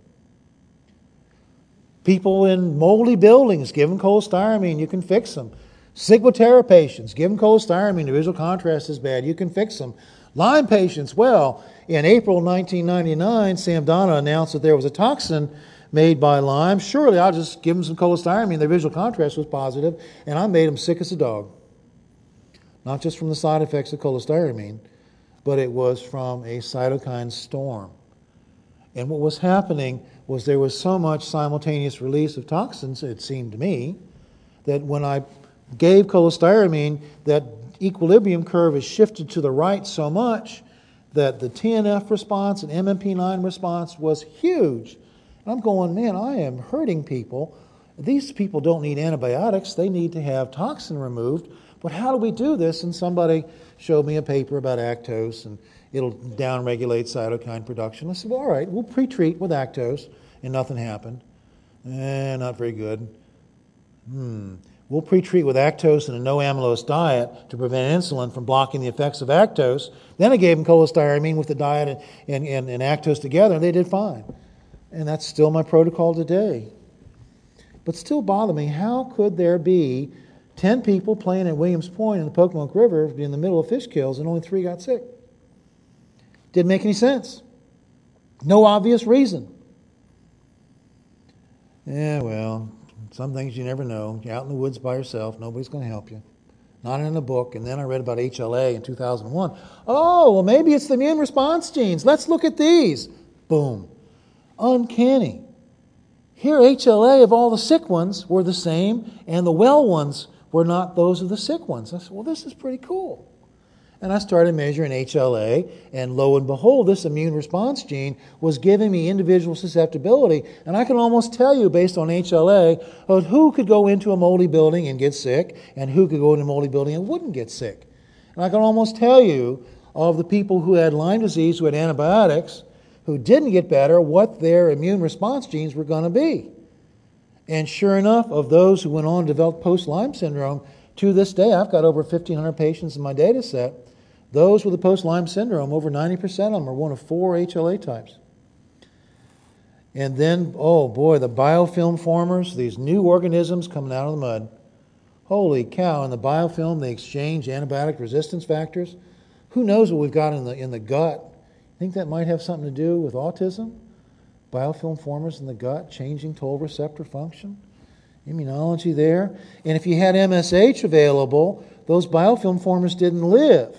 People in moldy buildings, give them cholestyramine, you can fix them. Ciguatera patients, give them cholestyramine, the visual contrast is bad, you can fix them. Lyme patients, well, in April nineteen ninety-nine, Sam Donna announced that there was a toxin made by Lyme. Surely I'll just give them some cholestyramine. Their visual contrast was positive, and I made them sick as a dog. Not just from the side effects of cholestyramine, but it was from a cytokine storm. And what was happening was there was so much simultaneous release of toxins, it seemed to me, that when I gave cholestyramine, that equilibrium curve is shifted to the right so much that the T N F response and M M P nine response was huge. And I'm going, man, I am hurting people. These people don't need antibiotics. They need to have toxin removed. But how do we do this? And somebody showed me a paper about Actos, and it'll downregulate cytokine production. I said, well, all right, we'll pre-treat with Actos, and nothing happened. Eh, not very good. Hmm. We'll pre-treat with Actos and a no-amylose diet to prevent insulin from blocking the effects of Actos. Then I gave them cholestyramine with the diet and, and, and, and Actos together, and they did fine. And that's still my protocol today. But still bother me, how could there be ten people playing at Williams Point in the Pocomoke River in the middle of fish kills and only three got sick? Didn't make any sense. No obvious reason. Yeah, well, some things you never know. You're out in the woods by yourself. Nobody's going to help you. Not in a book. And then I read about H L A in two thousand one. Oh, well, maybe it's the immune response genes. Let's look at these. Boom. Uncanny. Here, H L A of all the sick ones were the same, and the well ones were not those of the sick ones. I said, well, this is pretty cool. And I started measuring H L A, and lo and behold, this immune response gene was giving me individual susceptibility. And I can almost tell you, based on H L A, of who could go into a moldy building and get sick, and who could go into a moldy building and wouldn't get sick. And I can almost tell you of the people who had Lyme disease, who had antibiotics, who didn't get better, what their immune response genes were going to be. And sure enough, of those who went on to develop post-Lyme syndrome, to this day, I've got over fifteen hundred patients in my data set. Those with the post-Lyme syndrome, over ninety percent of them are one of four H L A types. And then, oh boy, the biofilm formers, these new organisms coming out of the mud. Holy cow, in the biofilm they exchange antibiotic resistance factors. Who knows what we've got in the in the gut? Think that might have something to do with autism? Biofilm formers in the gut, changing toll receptor function. Immunology there. And if you had M S H available, those biofilm formers didn't live.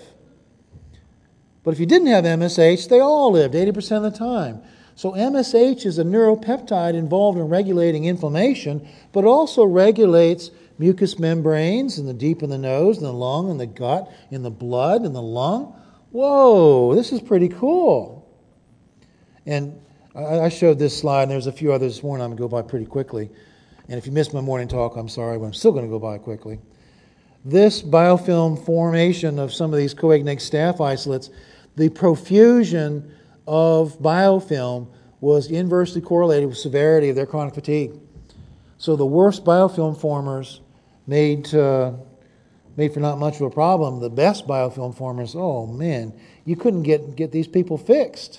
But if you didn't have M S H, they all lived eighty percent of the time. So M S H is a neuropeptide involved in regulating inflammation, but also regulates mucous membranes in the deep in the nose, in the lung, in the gut, in the blood, in the lung. Whoa, this is pretty cool. And I showed this slide, and there's a few others this morning I'm going to go by pretty quickly. And if you missed my morning talk, I'm sorry, but I'm still going to go by quickly. This biofilm formation of some of these coagulate staph isolates, the profusion of biofilm was inversely correlated with severity of their chronic fatigue. So the worst biofilm formers made uh, made for not much of a problem. The best biofilm formers, oh man, you couldn't get, get these people fixed.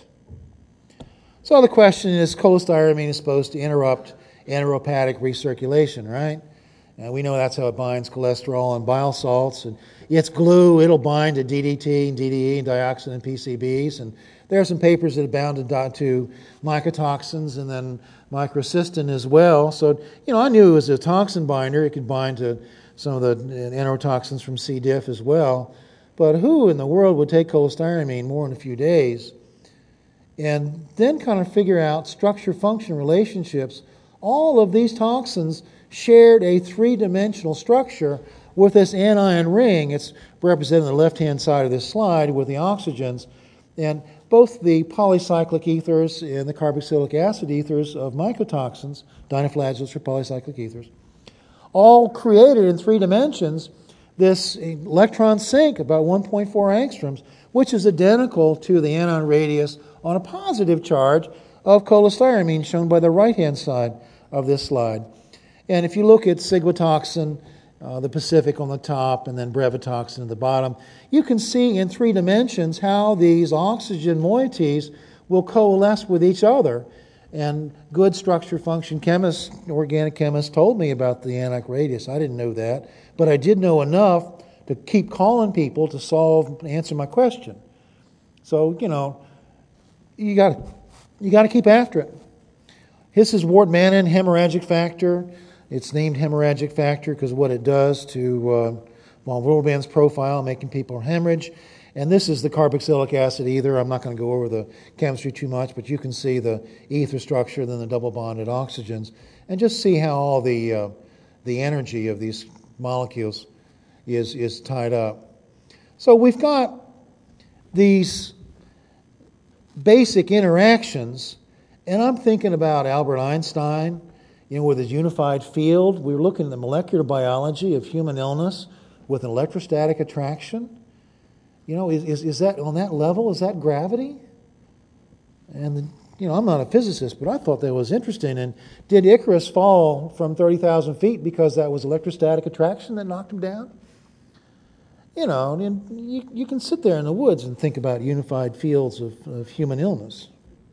So the question is, cholestyramine is supposed to interrupt enterohepatic recirculation, right? And we know that's how it binds cholesterol and bile salts. And it's glue. It'll bind to D D T and D D E and dioxin and P C Bs. And there are some papers that have bound to, to mycotoxins and then microcystin as well. So, you know, I knew it was a toxin binder. It could bind to some of the enterotoxins from C. diff as well. But who in the world would take cholestyramine more than a few days and then kind of figure out structure-function relationships? All of these toxins shared a three-dimensional structure with this anion ring. It's represented on the left-hand side of this slide with the oxygens. And both the polycyclic ethers and the carboxylic acid ethers of mycotoxins, dinoflagellates or polycyclic ethers, all created in three dimensions this electron sink about one point four angstroms, which is identical to the anion radius on a positive charge of cholestyramine, shown by the right-hand side of this slide. And if you look at ciguatoxin, uh, the Pacific on the top, and then brevetoxin at the bottom, you can see in three dimensions how these oxygen moieties will coalesce with each other. And good structure-function chemists, organic chemists, told me about the anionic radius. I didn't know that, but I did know enough to keep calling people to solve, answer my question. So, you know, you got you got to keep after it. This is Ward-Manin hemorrhagic factor. It's named hemorrhagic factor because of what it does to uh, von Willebrand's profile, making people hemorrhage. And this is the carboxylic acid ether. I'm not going to go over the chemistry too much, but you can see the ether structure, then the double bonded oxygens, and just see how all the uh, the energy of these molecules is is tied up. So we've got these basic interactions, and I'm thinking about Albert Einstein, you know, with his unified field. We were looking at the molecular biology of human illness with an electrostatic attraction. You know, is, is is that on that level? Is that gravity? And, the, you know, I'm not a physicist, but I thought that was interesting. And did Icarus fall from thirty thousand feet because that was electrostatic attraction that knocked him down? You know, and you, you can sit there in the woods and think about unified fields of, of human illness.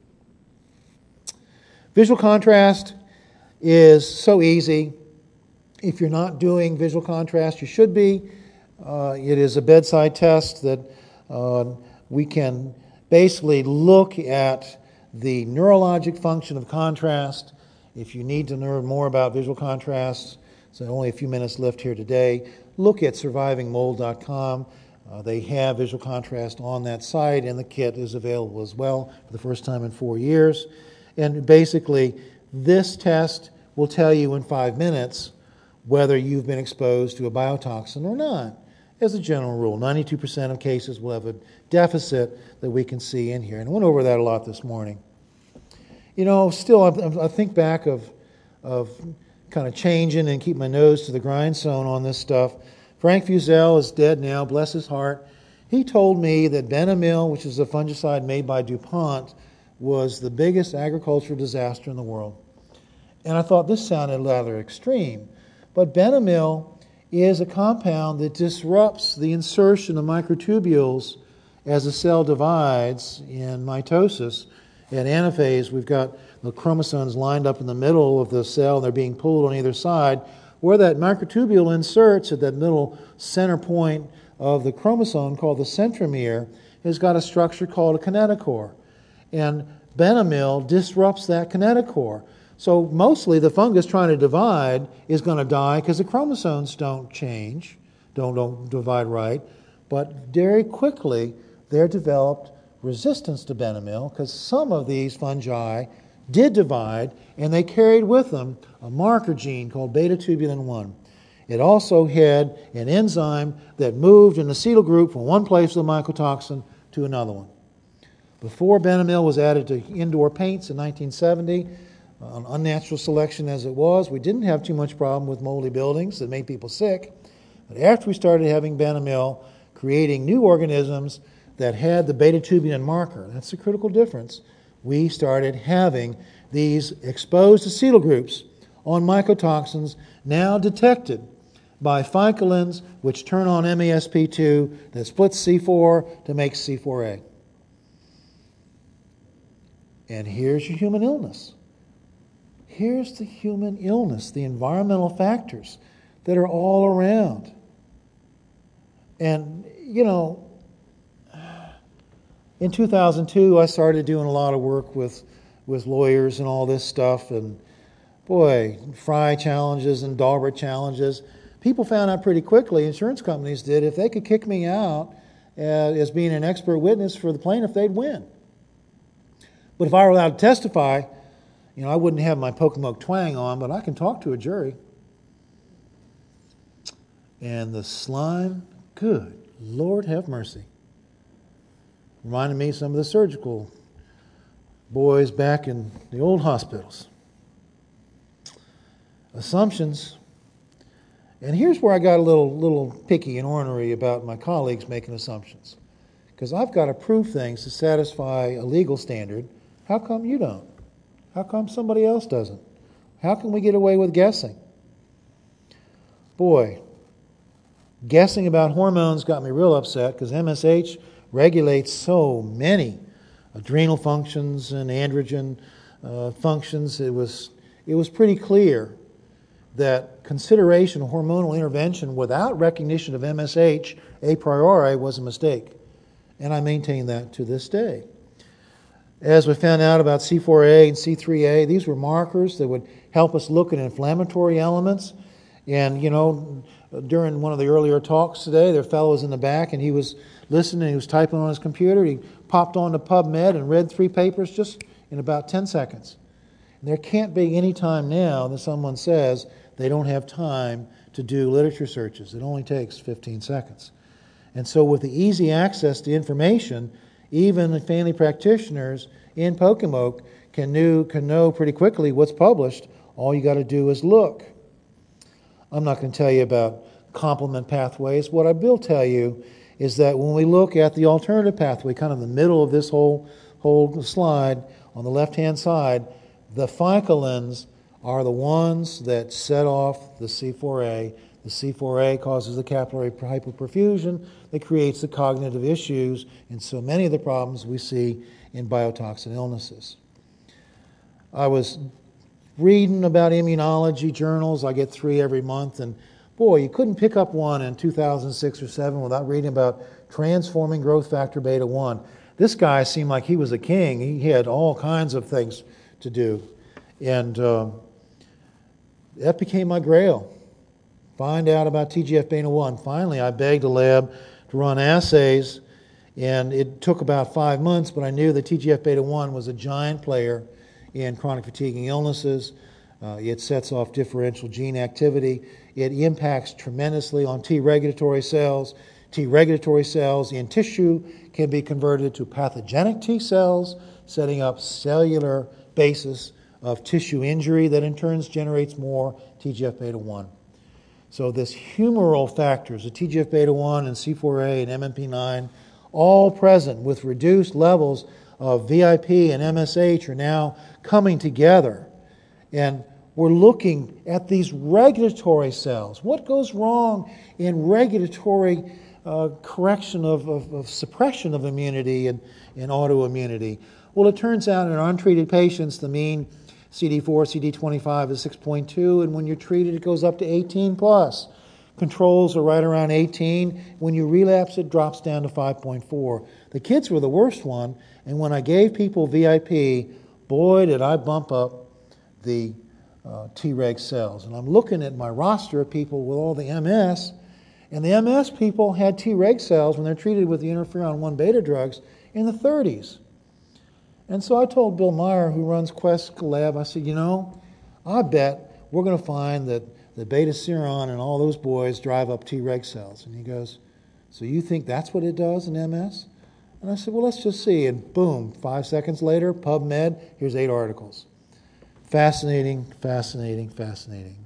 Visual contrast is so easy. If you're not doing visual contrast, you should be. Uh, it is a bedside test that uh, we can basically look at the neurologic function of contrast. If you need to learn more about visual contrast, so only a few minutes left here today, look at surviving mold dot com. Uh, they have visual contrast on that site, and the kit is available as well for the first time in four years. And basically, this test will tell you in five minutes whether you've been exposed to a biotoxin or not. As a general rule, ninety-two percent of cases will have a deficit that we can see in here. And I went over that a lot this morning. You know, still, I, I think back of, of kind of changing and keep my nose to the grindstone on this stuff. Frank Fuzel is dead now, bless his heart. He told me that Benamil, which is a fungicide made by DuPont, was the biggest agricultural disaster in the world. And I thought this sounded rather extreme. But Benamil is a compound that disrupts the insertion of microtubules as the cell divides in mitosis. At anaphase, we've got the chromosomes lined up in the middle of the cell, and they're being pulled on either side. Where that microtubule inserts at that middle center point of the chromosome, called the centromere, has got a structure called a kinetochore. And Benamil disrupts that kinetochore. So mostly the fungus trying to divide is going to die because the chromosomes don't change, don't, don't divide right. But very quickly, they're developed resistance to Benamil because some of these fungi did divide, and they carried with them a marker gene called beta-tubulin one. It also had an enzyme that moved an acetyl group from one place of the mycotoxin to another one. Before Benamil was added to indoor paints in nineteen seventy, an unnatural selection as it was, we didn't have too much problem with moldy buildings that made people sick. But after we started having Benamil, creating new organisms that had the beta-tubulin marker, that's the critical difference, we started having these exposed acetyl groups on mycotoxins now detected by phycolins, which turn on M E S P two that splits C four to make C four A. And here's your human illness. Here's the human illness, the environmental factors that are all around. And, you know, in two thousand two, I started doing a lot of work with, with lawyers and all this stuff. And, boy, Fry challenges and Daubert challenges. People found out pretty quickly, insurance companies did, if they could kick me out uh, as being an expert witness for the plaintiff, they'd win. But if I were allowed to testify, you know, I wouldn't have my Pocomoke twang on, but I can talk to a jury. And the slime, good Lord have mercy. Reminded me of some of the surgical boys back in the old hospitals. Assumptions. And here's where I got a little little picky and ornery about my colleagues making assumptions. Because I've got to prove things to satisfy a legal standard. How come you don't? How come somebody else doesn't? How can we get away with guessing? Boy, guessing about hormones got me real upset because M S H regulates so many adrenal functions and androgen uh, functions. It was, it was pretty clear that consideration of hormonal intervention without recognition of M S H a priori was a mistake. And I maintain that to this day. As we found out about C four A and C three A, these were markers that would help us look at inflammatory elements. And, you know, during one of the earlier talks today, there fellow was in the back, and he was listening, he was typing on his computer. He popped on to PubMed and read three papers just in about ten seconds. And there can't be any time now that someone says they don't have time to do literature searches. It only takes fifteen seconds. And so with the easy access to information, even the family practitioners in Pocomoke can, knew, can know pretty quickly what's published. All you got to do is look. I'm not going to tell you about complement pathways. What I will tell you is that when we look at the alternative pathway, kind of the middle of this whole, whole slide, on the left-hand side, the phycolins are the ones that set off the C four A. The C four A causes the capillary hypoperfusion that creates the cognitive issues and so many of the problems we see in biotoxin illnesses. I was reading about immunology journals. I get three every month, and boy, you couldn't pick up one in two thousand six or seven without reading about transforming growth factor beta one. This guy seemed like he was a king. He had all kinds of things to do. And uh, that became my grail. Find out about T G F beta one. Finally, I begged a lab to run assays, and it took about five months, but I knew that T G F beta one was a giant player in chronic fatiguing illnesses. Uh, it sets off differential gene activity. It impacts tremendously on T regulatory cells. T regulatory cells in tissue can be converted to pathogenic T cells, setting up cellular basis of tissue injury that in turn generates more T G F beta one. So this humoral factors, the T G F beta one and C four A and M M P nine, all present with reduced levels of V I P and M S H are now coming together. And we're looking at these regulatory cells. What goes wrong in regulatory uh, correction of, of, of suppression of immunity and, and autoimmunity? Well, it turns out in untreated patients, the mean C D four, C D twenty-five is six point two, and when you're treated, it goes up to eighteen plus. Controls are right around eighteen. When you relapse, it drops down to five point four. The kids were the worst one, and when I gave people V I P, boy, did I bump up the uh, Treg cells. And I'm looking at my roster of people with all the M S, and the M S people had Treg cells when they're treated with the interferon one beta drugs in the thirties. And so I told Bill Meyer, who runs Quest Lab, I said, you know, I bet we're going to find that the beta seron and all those boys drive up Treg cells. And he goes, so you think that's what it does in M S? And I said, well, let's just see. And boom, five seconds later, PubMed, here's eight articles. Fascinating, fascinating, fascinating.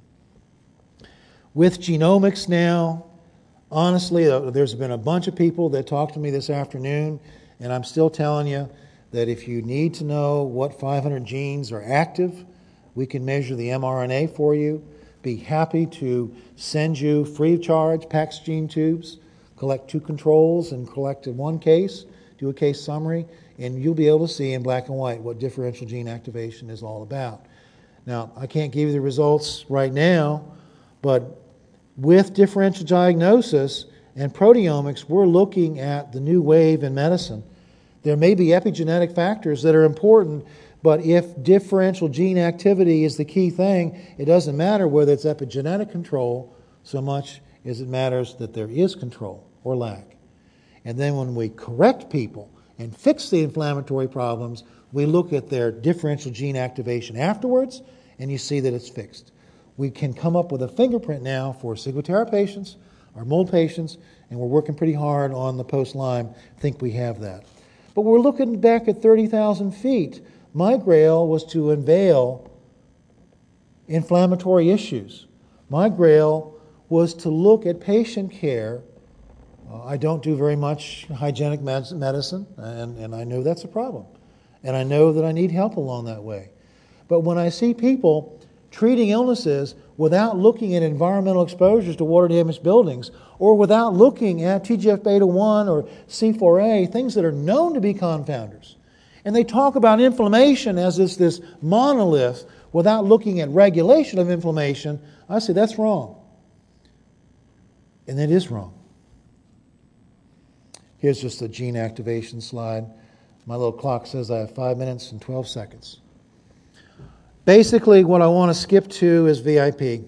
With genomics now, honestly, there's been a bunch of people that talked to me this afternoon, and I'm still telling you that if you need to know what five hundred genes are active, we can measure the mRNA for you. Be happy to send you free of charge PAX gene tubes, collect two controls and collect in one case, do a case summary, and you'll be able to see in black and white what differential gene activation is all about. Now, I can't give you the results right now, but with differential diagnosis and proteomics, we're looking at the new wave in medicine. There may be epigenetic factors that are important, but if differential gene activity is the key thing, it doesn't matter whether it's epigenetic control so much as it matters that there is control or lack. And then when we correct people and fix the inflammatory problems, we look at their differential gene activation afterwards, and you see that it's fixed. We can come up with a fingerprint now for Ciguatera patients, our mold patients, and we're working pretty hard on the post-Lyme. I think we have that. But we're looking back at thirty thousand feet. My grail was to unveil inflammatory issues. My grail was to look at patient care. Uh, I don't do very much hygienic med- medicine, and, and I know that's a problem. And I know that I need help along that way. But when I see people treating illnesses without looking at environmental exposures to water-damaged buildings, or without looking at T G F beta one or C four A, things that are known to be confounders, and they talk about inflammation as this, this monolith without looking at regulation of inflammation, I say that's wrong. And it is wrong. Here's just a gene activation slide. My little clock says I have five minutes and twelve seconds. Basically, what I want to skip to is V I P.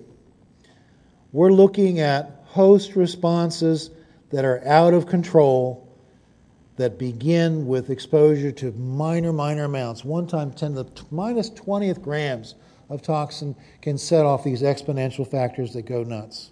We're looking at host responses that are out of control that begin with exposure to minor, minor amounts. One time ten to the minus twentieth grams of toxin can set off these exponential factors that go nuts.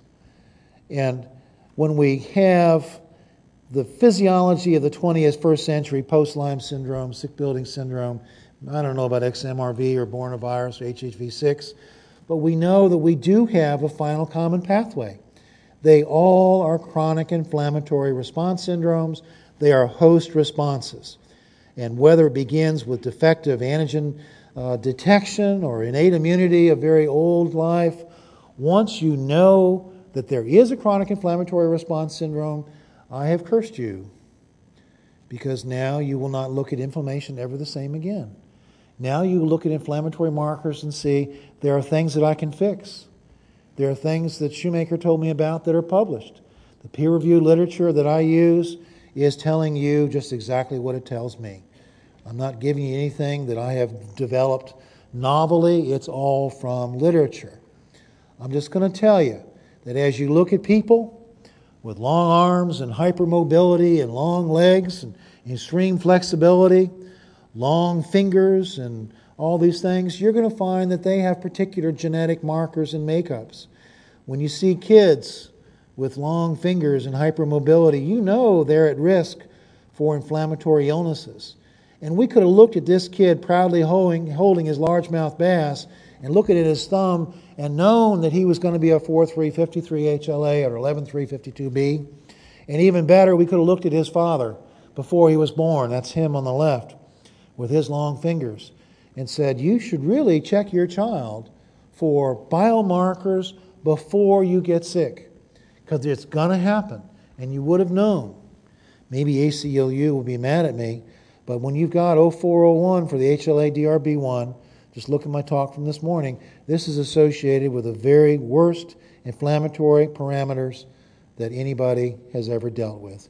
And when we have the physiology of the twenty-first century post-Lyme syndrome, sick building syndrome, I don't know about X M R V or Bornavirus or H H V six, but we know that we do have a final common pathway. They all are chronic inflammatory response syndromes. They are host responses. And whether it begins with defective antigen uh, detection or innate immunity of very old life, once you know that there is a chronic inflammatory response syndrome, I have cursed you, because now you will not look at inflammation ever the same again. Now you look at inflammatory markers and see there are things that I can fix. There are things that Shoemaker told me about that are published. The peer-reviewed literature that I use is telling you just exactly what it tells me. I'm not giving you anything that I have developed novelly. It's all from literature. I'm just going to tell you that as you look at people with long arms and hypermobility and long legs and extreme flexibility, long fingers and all these things, you're going to find that they have particular genetic markers and makeups. When you see kids with long fingers and hypermobility, you know they're at risk for inflammatory illnesses. And we could have looked at this kid proudly holding, holding his largemouth bass and looked at his thumb and known that he was going to be a four three fifty-three H L A or eleven three fifty-two B. And even better, we could have looked at his father before he was born. That's him on the left with his long fingers, and said, you should really check your child for biomarkers before you get sick, because it's going to happen, and you would have known. Maybe A C L U will be mad at me, but when you've got oh four oh one for the H L A D R B one, just look at my talk from this morning, this is associated with the very worst inflammatory parameters that anybody has ever dealt with.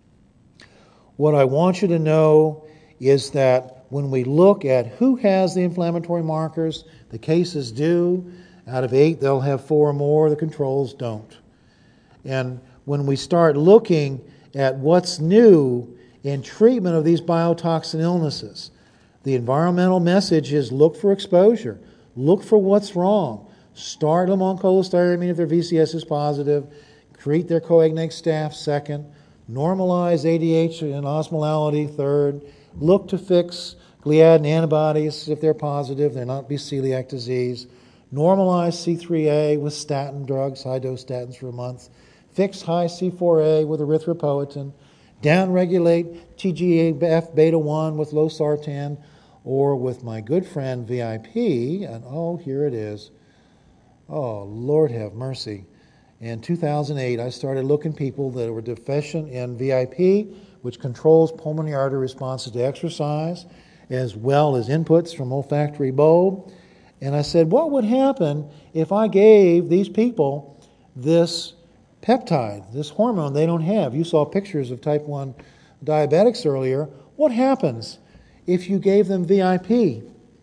What I want you to know is that when we look at who has the inflammatory markers, the cases do. Out of eight, they'll have four or more. The controls don't. And when we start looking at what's new in treatment of these biotoxin illnesses, the environmental message is look for exposure. Look for what's wrong. Start them on cholestyramine if their V C S is positive. Treat their coagulate staph second. Normalize A D H and osmolality third. Look to fix gliadin antibodies if they're positive. They're not be celiac disease. Normalize C three A with statin drugs, high-dose statins for a month. Fix high C four A with erythropoietin. Downregulate T G F beta one with losartan, or with my good friend V I P, and oh, here it is. Oh, Lord have mercy. In two thousand eight, I started looking at people that were deficient in V I P, which controls pulmonary artery responses to exercise, as well as inputs from olfactory bulb. And I said, what would happen if I gave these people this peptide, this hormone they don't have? You saw pictures of type one diabetics earlier. What happens if you gave them V I P?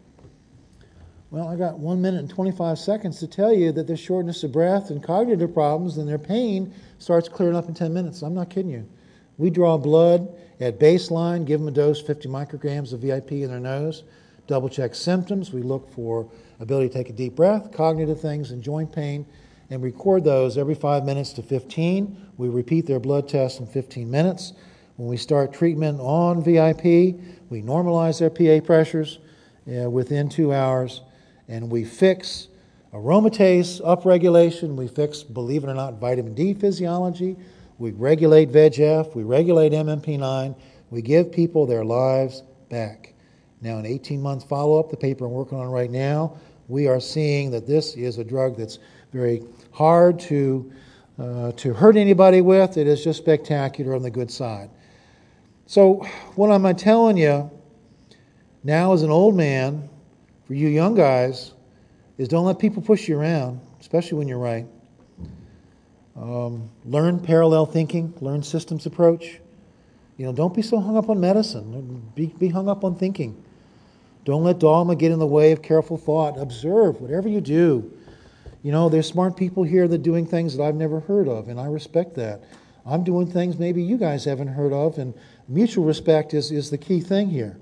Well, I got one minute and twenty-five seconds to tell you that their shortness of breath and cognitive problems and their pain starts clearing up in ten minutes. I'm not kidding you. We draw blood at baseline, give them a dose, fifty micrograms of V I P in their nose, double check symptoms. We look for ability to take a deep breath, cognitive things, and joint pain, and record those every five minutes to fifteen. We repeat their blood test in fifteen minutes. When we start treatment on V I P, we normalize their P A pressures uh, within two hours, and we fix aromatase upregulation. We fix, believe it or not, vitamin D physiology. We regulate V E G F. We regulate M M P nine. We give people their lives back. Now, in eighteen months follow-up, the paper I'm working on right now, we are seeing that this is a drug that's very hard to, uh, to hurt anybody with. It is just spectacular on the good side. So what am I telling you now as an old man, for you young guys, is don't let people push you around, especially when you're right. Um, learn parallel thinking, learn systems approach. You know, don't be so hung up on medicine. Be, be hung up on thinking. Don't let dogma get in the way of careful thought. Observe whatever you do. You know, there's smart people here that are doing things that I've never heard of, and I respect that. I'm doing things maybe you guys haven't heard of, and mutual respect is, is the key thing here.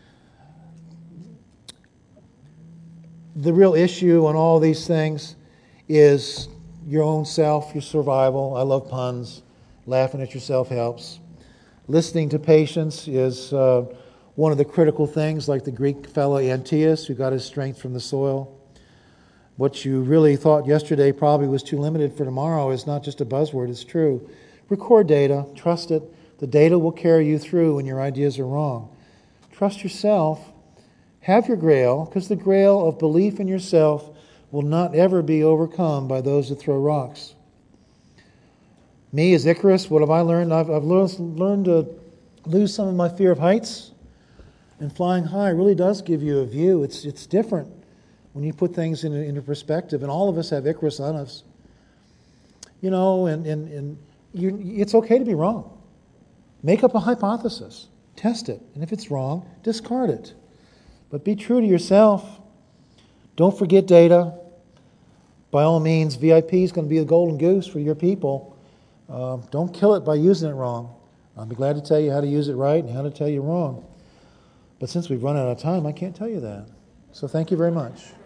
The real issue on all these things is your own self, your survival. I love puns. Laughing at yourself helps. Listening to patients is uh, one of the critical things, like the Greek fellow Antaeus, who got his strength from the soil. What you really thought yesterday probably was too limited for tomorrow is not just a buzzword, it's true. Record data, trust it. The data will carry you through when your ideas are wrong. Trust yourself. Have your grail, because the grail of belief in yourself will not ever be overcome by those that throw rocks. Me as Icarus, what have I learned? I've, I've learned, learned to lose some of my fear of heights. And flying high really does give you a view. It's it's different when you put things into, into perspective. And all of us have Icarus on us. You know, and, and, and you, it's okay to be wrong. Make up a hypothesis. Test it. And if it's wrong, discard it. But be true to yourself. Don't forget data. By all means, V I P is going to be the golden goose for your people. Uh, don't kill it by using it wrong. I'll be glad to tell you how to use it right and how to tell you wrong. But since we've run out of time, I can't tell you that. So thank you very much.